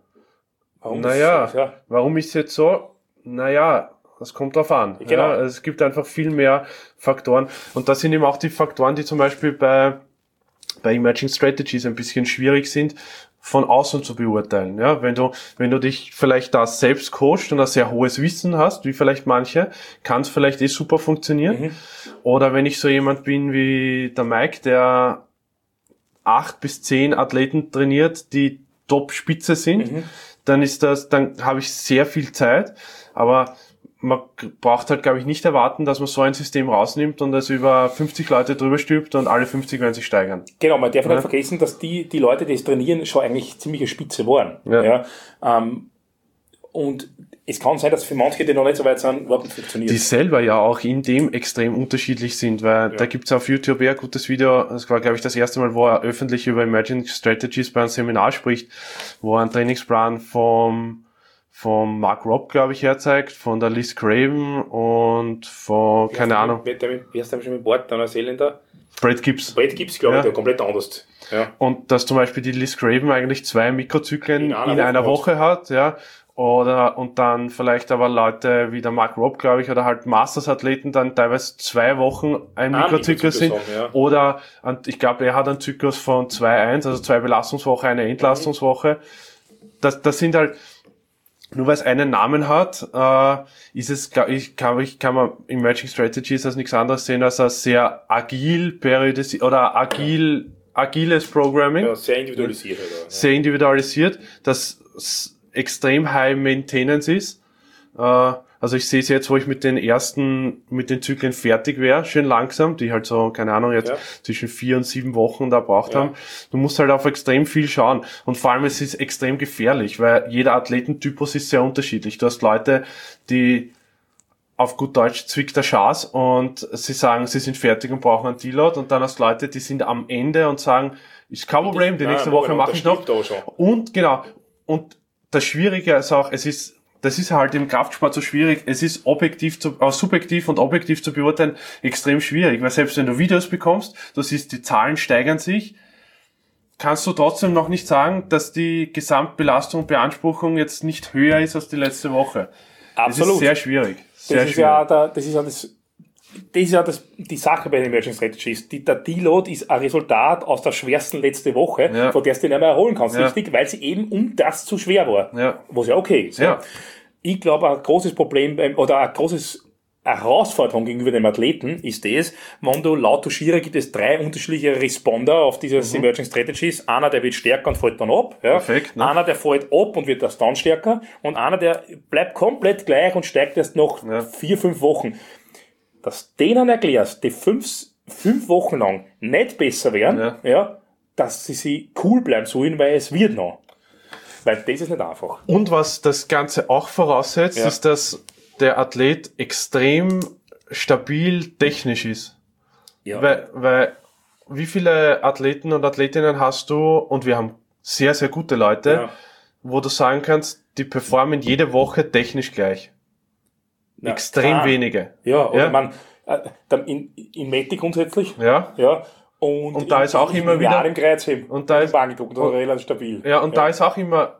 Warum ist es jetzt so? Das kommt drauf an. Genau. Ja, es gibt einfach viel mehr Faktoren. Und das sind eben auch die Faktoren, die zum Beispiel bei Emerging Strategies ein bisschen schwierig sind, von außen zu beurteilen. Ja, wenn du dich vielleicht da selbst coachst und ein sehr hohes Wissen hast, wie vielleicht manche, kann es vielleicht super funktionieren. Oder wenn ich so jemand bin wie der Mike, der 8 bis 10 Athleten trainiert, die Top-Spitze sind, dann habe ich sehr viel Zeit, aber man braucht halt, glaube ich, nicht erwarten, dass man so ein System rausnimmt und es über 50 Leute drüber stülpt und alle 50 werden sich steigern. Genau, man darf nicht vergessen, dass die Leute, die es trainieren, schon eigentlich ziemliche Spitze waren. Ja. Und es kann sein, dass für manche, die noch nicht so weit sind, überhaupt nicht funktioniert. Die selber ja auch in dem extrem unterschiedlich sind, weil da gibt's auf YouTube ein gutes Video, das war, glaube ich, das erste Mal, wo er öffentlich über Emerging Strategies bei einem Seminar spricht, wo er einen Trainingsplan vom Mark Robb, glaube ich, herzeigt, von der Liz Craven und von, keine Ahnung. Wie heißt der schon mit Bord, der Neuseeländer? Brad Gibbs. Brad Gibbs, glaube ich, der komplett anders. Ja. Und dass zum Beispiel die Liz Craven eigentlich 2 Mikrozyklen in einer Woche hat, ja. Und dann vielleicht aber Leute wie der Mark Robb, glaube ich, oder halt Masters-Athleten dann teilweise 2 Wochen ein Mikrozyklus sind. Ja. Oder, ich glaube, er hat einen Zyklus von 2-1, also 2 Belastungswoche, eine Entlastungswoche. Das sind halt, nur weil es einen Namen hat, ist es, kann man Emerging Strategies als nichts anderes sehen als ein sehr agiles Programming. Ja, sehr individualisiert. Oder? Sehr individualisiert, das extrem high maintenance ist. Also ich sehe es jetzt, wo ich mit den Zyklen fertig wäre, schön langsam, die halt so, keine Ahnung, jetzt zwischen 4 und 7 Wochen da braucht haben. Du musst halt auf extrem viel schauen. Und vor allem, es ist extrem gefährlich, weil jeder Athletentypus ist sehr unterschiedlich. Du hast Leute, die auf gut Deutsch zwickt der Schaß und sie sagen, sie sind fertig und brauchen einen Deload, und dann hast Leute, die sind am Ende und sagen, ist kein Problem, die nächste Woche mache ich noch. Und genau, und das Schwierige ist auch, das ist halt im Kraftsport so schwierig, es ist subjektiv und objektiv zu beurteilen extrem schwierig, weil selbst wenn du Videos bekommst, du siehst, die Zahlen steigern sich, kannst du trotzdem noch nicht sagen, dass die Gesamtbelastung und Beanspruchung jetzt nicht höher ist als die letzte Woche. Absolut. Das ist sehr schwierig. Das ist ja die Sache bei den Emerging Strategies. Der Deload ist ein Resultat aus der schwersten letzte Woche, von der du dich nicht mehr erholen kannst, richtig? Weil sie eben um das zu schwer war. Ja. Was ja okay ist. Ja. Ich glaube, ein großes Problem oder eine große Herausforderung gegenüber dem Athleten ist das, wenn du laut Tuschira gibt es 3 unterschiedliche Responder auf dieses Emerging Strategies. Einer, der wird stärker und fällt dann ab. Ja. Perfekt, ne? Einer, der fällt ab und wird erst dann stärker. Und einer, der bleibt komplett gleich und steigt erst nach 4-5 Wochen. Dass denen erklärst, die 5 Wochen lang nicht besser werden, dass sie cool bleiben sollen, weil es wird noch. Weil das ist nicht einfach. Und was das Ganze auch voraussetzt, ist, dass der Athlet extrem stabil technisch ist. Ja. Weil wie viele Athleten und Athletinnen hast du, und wir haben sehr, sehr gute Leute, wo du sagen kannst, die performen jede Woche technisch gleich. Extrem wenige. Ja, oder man, in Meti grundsätzlich. Ja. Und da ist auch immer wieder im Kreuzheben. Und da ist relativ stabil. Ja, und da ist auch immer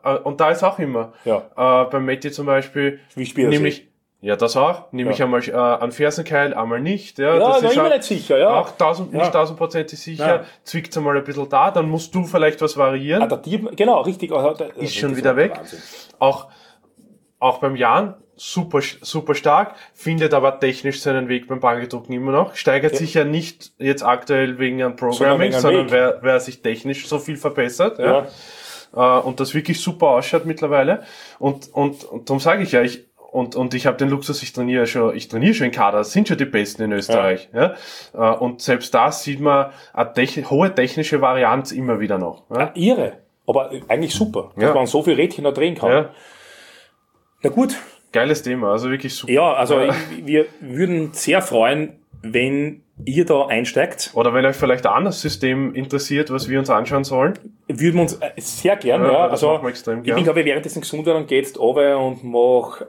beim Meti zum Beispiel, wie spielt nämlich das auch, nämlich einmal an Fersenkeil, einmal nicht, das ist immer nicht sicher, auch nicht 1000% sicher, zwickt einmal ein bisschen da, dann musst du vielleicht was variieren. Genau, richtig. Ist schon wieder weg. Auch beim Jan, super stark, findet aber technisch seinen Weg beim Bankdrucken immer noch, steigert sich ja nicht jetzt aktuell wegen einem Programming, sondern weil er sich technisch so viel verbessert, und das wirklich super ausschaut mittlerweile, und darum sage ich ja, ich habe den Luxus, ich trainiere schon in Kader, das sind schon die Besten in Österreich, und selbst da sieht man eine hohe technische Varianz immer wieder noch. Ja? Irre, aber eigentlich super, dass man so viel Rädchen noch drehen kann. Ja. Na gut. Geiles Thema, also wirklich super. Ja, also wir würden sehr freuen, wenn ihr da einsteigt. Oder wenn euch vielleicht ein anderes System interessiert, was wir uns anschauen sollen. Würden wir uns sehr gern, das machen wir extrem gern. Ich bin, glaube ich, währenddessen gesund dann geht's runter und mach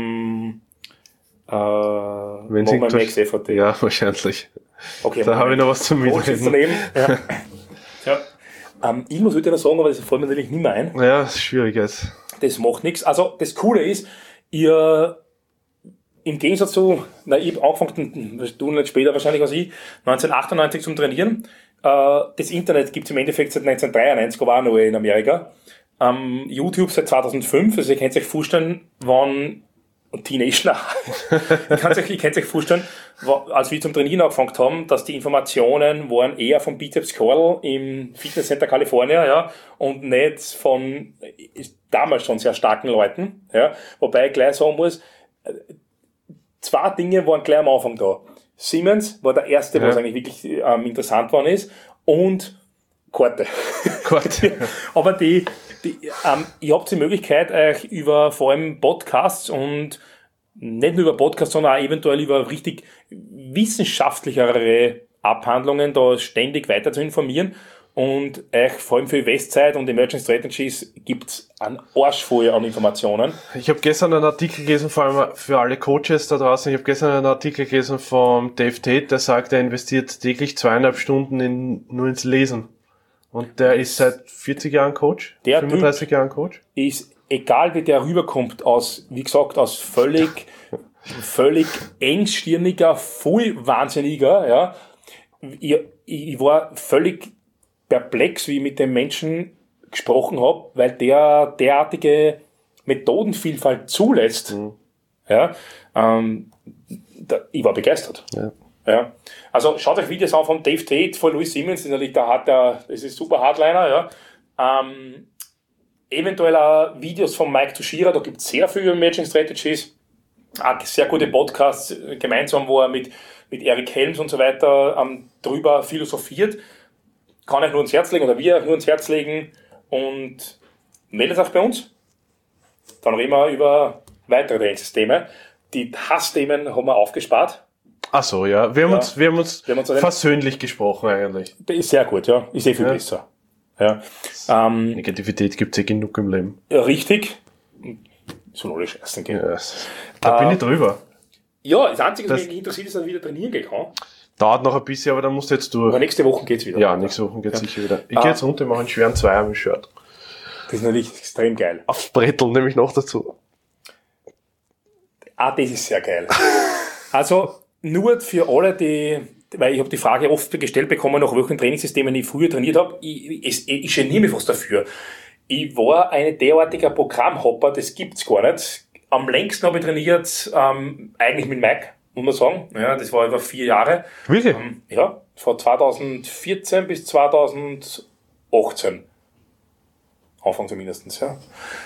mein Max-FAT. Ja, wahrscheinlich. Okay, da habe ich noch was zum Mitreden. Irgendwas würde ich noch sagen, aber das fällt mir natürlich nicht mehr ein. Ja, das ist schwierig jetzt. Das macht nichts. Also, das Coole ist, ihr, im Gegensatz zu, ich habe angefangen, du nicht später wahrscheinlich als ich, 1998 zum Trainieren. das Internet gibt es im Endeffekt seit 1993, aber auch noch in Amerika. YouTube seit 2005, also ihr könnt euch vorstellen, wann Teenager, ihr könnt euch vorstellen, als wir zum Trainieren angefangen haben, dass die Informationen waren eher vom Bizeps Curl im Fitnesscenter California, ja, und nicht von damals schon sehr starken Leuten, ja, wobei ich gleich sagen muss, 2 Dinge waren gleich am Anfang da. Siemens war der erste, was eigentlich wirklich interessant worden ist, und Korte. Aber ich habt die Möglichkeit, euch über vor allem Podcasts und nicht nur über Podcasts, sondern auch eventuell über richtig wissenschaftlichere Abhandlungen da ständig weiter zu informieren. Und euch vor allem für Westside und Emerging Strategies gibt's einen Arsch voll an Informationen. Ich habe gestern einen Artikel gelesen, vor allem für alle Coaches da draußen, ich habe gestern einen Artikel gelesen vom Dave Tate, der sagt, er investiert täglich 2,5 Stunden nur ins Lesen. Und der ist seit 40 Jahren Coach, 35 Jahren Coach. Ist, egal wie der rüberkommt, wie gesagt, aus völlig engstirniger, voll wahnsinniger, ja. Ich war völlig perplex, wie ich mit dem Menschen gesprochen habe, weil der derartige Methodenvielfalt zulässt. Ja, ich war begeistert. Ja. Also schaut euch Videos an von Dave Tate, von Louis Simmons, das ist super Hardliner, ja. Eventuell auch Videos von Mike Tuchscherer, da gibt es sehr viel Emerging Strategies, auch sehr gute Podcasts gemeinsam, wo er mit Eric Helms und so weiter drüber philosophiert. Kann ich nur ans Herz legen, oder wir nur ans Herz legen, und meldet euch bei uns. Dann reden wir über weitere Trainingssysteme. Die Hassthemen haben wir aufgespart. Ach so, ja. Wir haben uns versöhnlich gesprochen eigentlich. Das ist sehr gut, ja. Ist viel besser. Ja. Negativität gibt's genug im Leben. Ja, richtig. Soll alle scheißen gehen. Ja, da bin ich drüber. Ja, das Einzige, was mich interessiert, ist, dass ich wieder trainieren gehen kann. Dauert noch ein bisschen, aber dann musst du jetzt durch. Aber nächste Woche geht's wieder. Ja, nächste Woche geht's sicher wieder. Ich gehe jetzt runter, mache einen schweren Zweier mit Shirt. Das ist natürlich extrem geil. Aufs Brettel nehme ich noch dazu. Das ist sehr geil. Also, nur für alle, weil ich habe die Frage oft gestellt bekommen, nach welchen Trainingssystemen ich früher trainiert habe. Ich geniere mich fast dafür. Ich war ein derartiger Programmhopper, das gibt's gar nicht. Am längsten habe ich trainiert, eigentlich mit Mike, muss man sagen. Ja, das war über 4 Jahre. Wirklich? Ja, von 2014 bis 2018. Anfang zumindest, ja.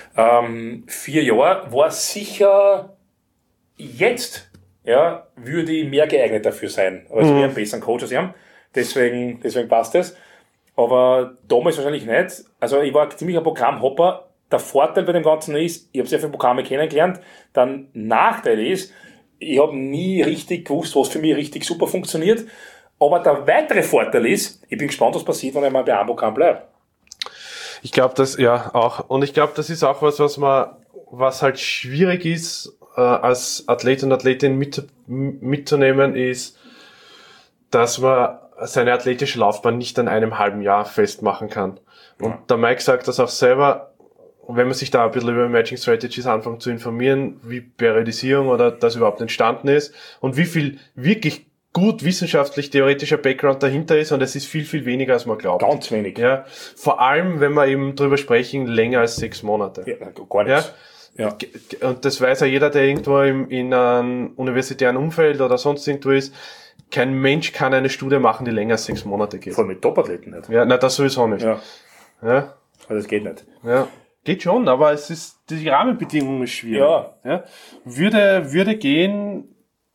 4 Jahre war sicher jetzt, ja, würde ich mehr geeignet dafür sein. Also wir einen besseren Coach als ich haben. Deswegen passt es. Aber damals wahrscheinlich nicht. Also ich war ziemlich ein Programmhopper. Der Vorteil bei dem Ganzen ist, ich habe sehr viele Programme kennengelernt. Der Nachteil ist, ich habe nie richtig gewusst, was für mich richtig super funktioniert. Aber der weitere Vorteil ist, ich bin gespannt, was passiert, wenn ich mal bei einem Programm bleibe. Ich glaube, das, ja, auch. Und ich glaube, das ist auch was halt schwierig ist, als Athlet und Athletin mitzunehmen, ist, dass man seine athletische Laufbahn nicht an einem halben Jahr festmachen kann. Und der Mike sagt das auch selber, wenn man sich da ein bisschen über Emerging Strategies anfängt zu informieren, wie Periodisierung oder das überhaupt entstanden ist und wie viel wirklich gut wissenschaftlich theoretischer Background dahinter ist, und es ist viel, viel weniger, als man glaubt. Ganz wenig. Ja, vor allem, wenn wir eben drüber sprechen, länger als 6 Monate. Ja, gar nichts. Ja. Und das weiß ja jeder, der irgendwo in einem universitären Umfeld oder sonst irgendwo ist. Kein Mensch kann eine Studie machen, die länger als 6 Monate geht. Vor allem mit Top-Athleten nicht. Ja, das sowieso nicht. Ja. Ja. Also das geht nicht. Ja. Geht schon, aber es ist, die Rahmenbedingungen ist schwierig. Ja. Würde gehen,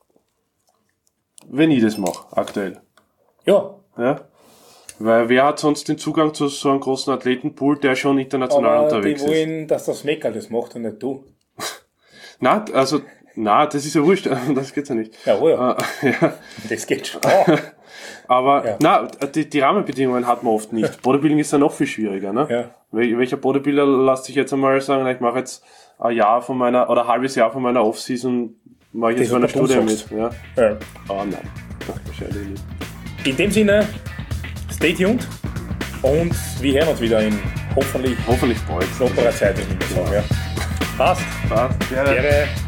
wenn ich das mache, aktuell. Ja. Weil wer hat sonst den Zugang zu so einem großen Athletenpool, der schon international unterwegs ist? Die wollen, dass das Meckerl das macht und nicht du. Na, das ist ja wurscht, das geht's ja nicht. Ja. Das geht schon. Aber, die Rahmenbedingungen hat man oft nicht. Bodybuilding ist ja noch viel schwieriger, ne? Ja. Welcher Bodybuilder lässt sich jetzt einmal sagen, ich mache jetzt ein halbes Jahr von meiner Off-Season, mache ich jetzt meine Studie mit. Ja. Nein. Wahrscheinlich nicht. In dem Sinne, stay tuned und wir hören uns wieder in hoffentlich bald. knapperer Zeit, würde ich sagen. Ja. Passt. Gerne.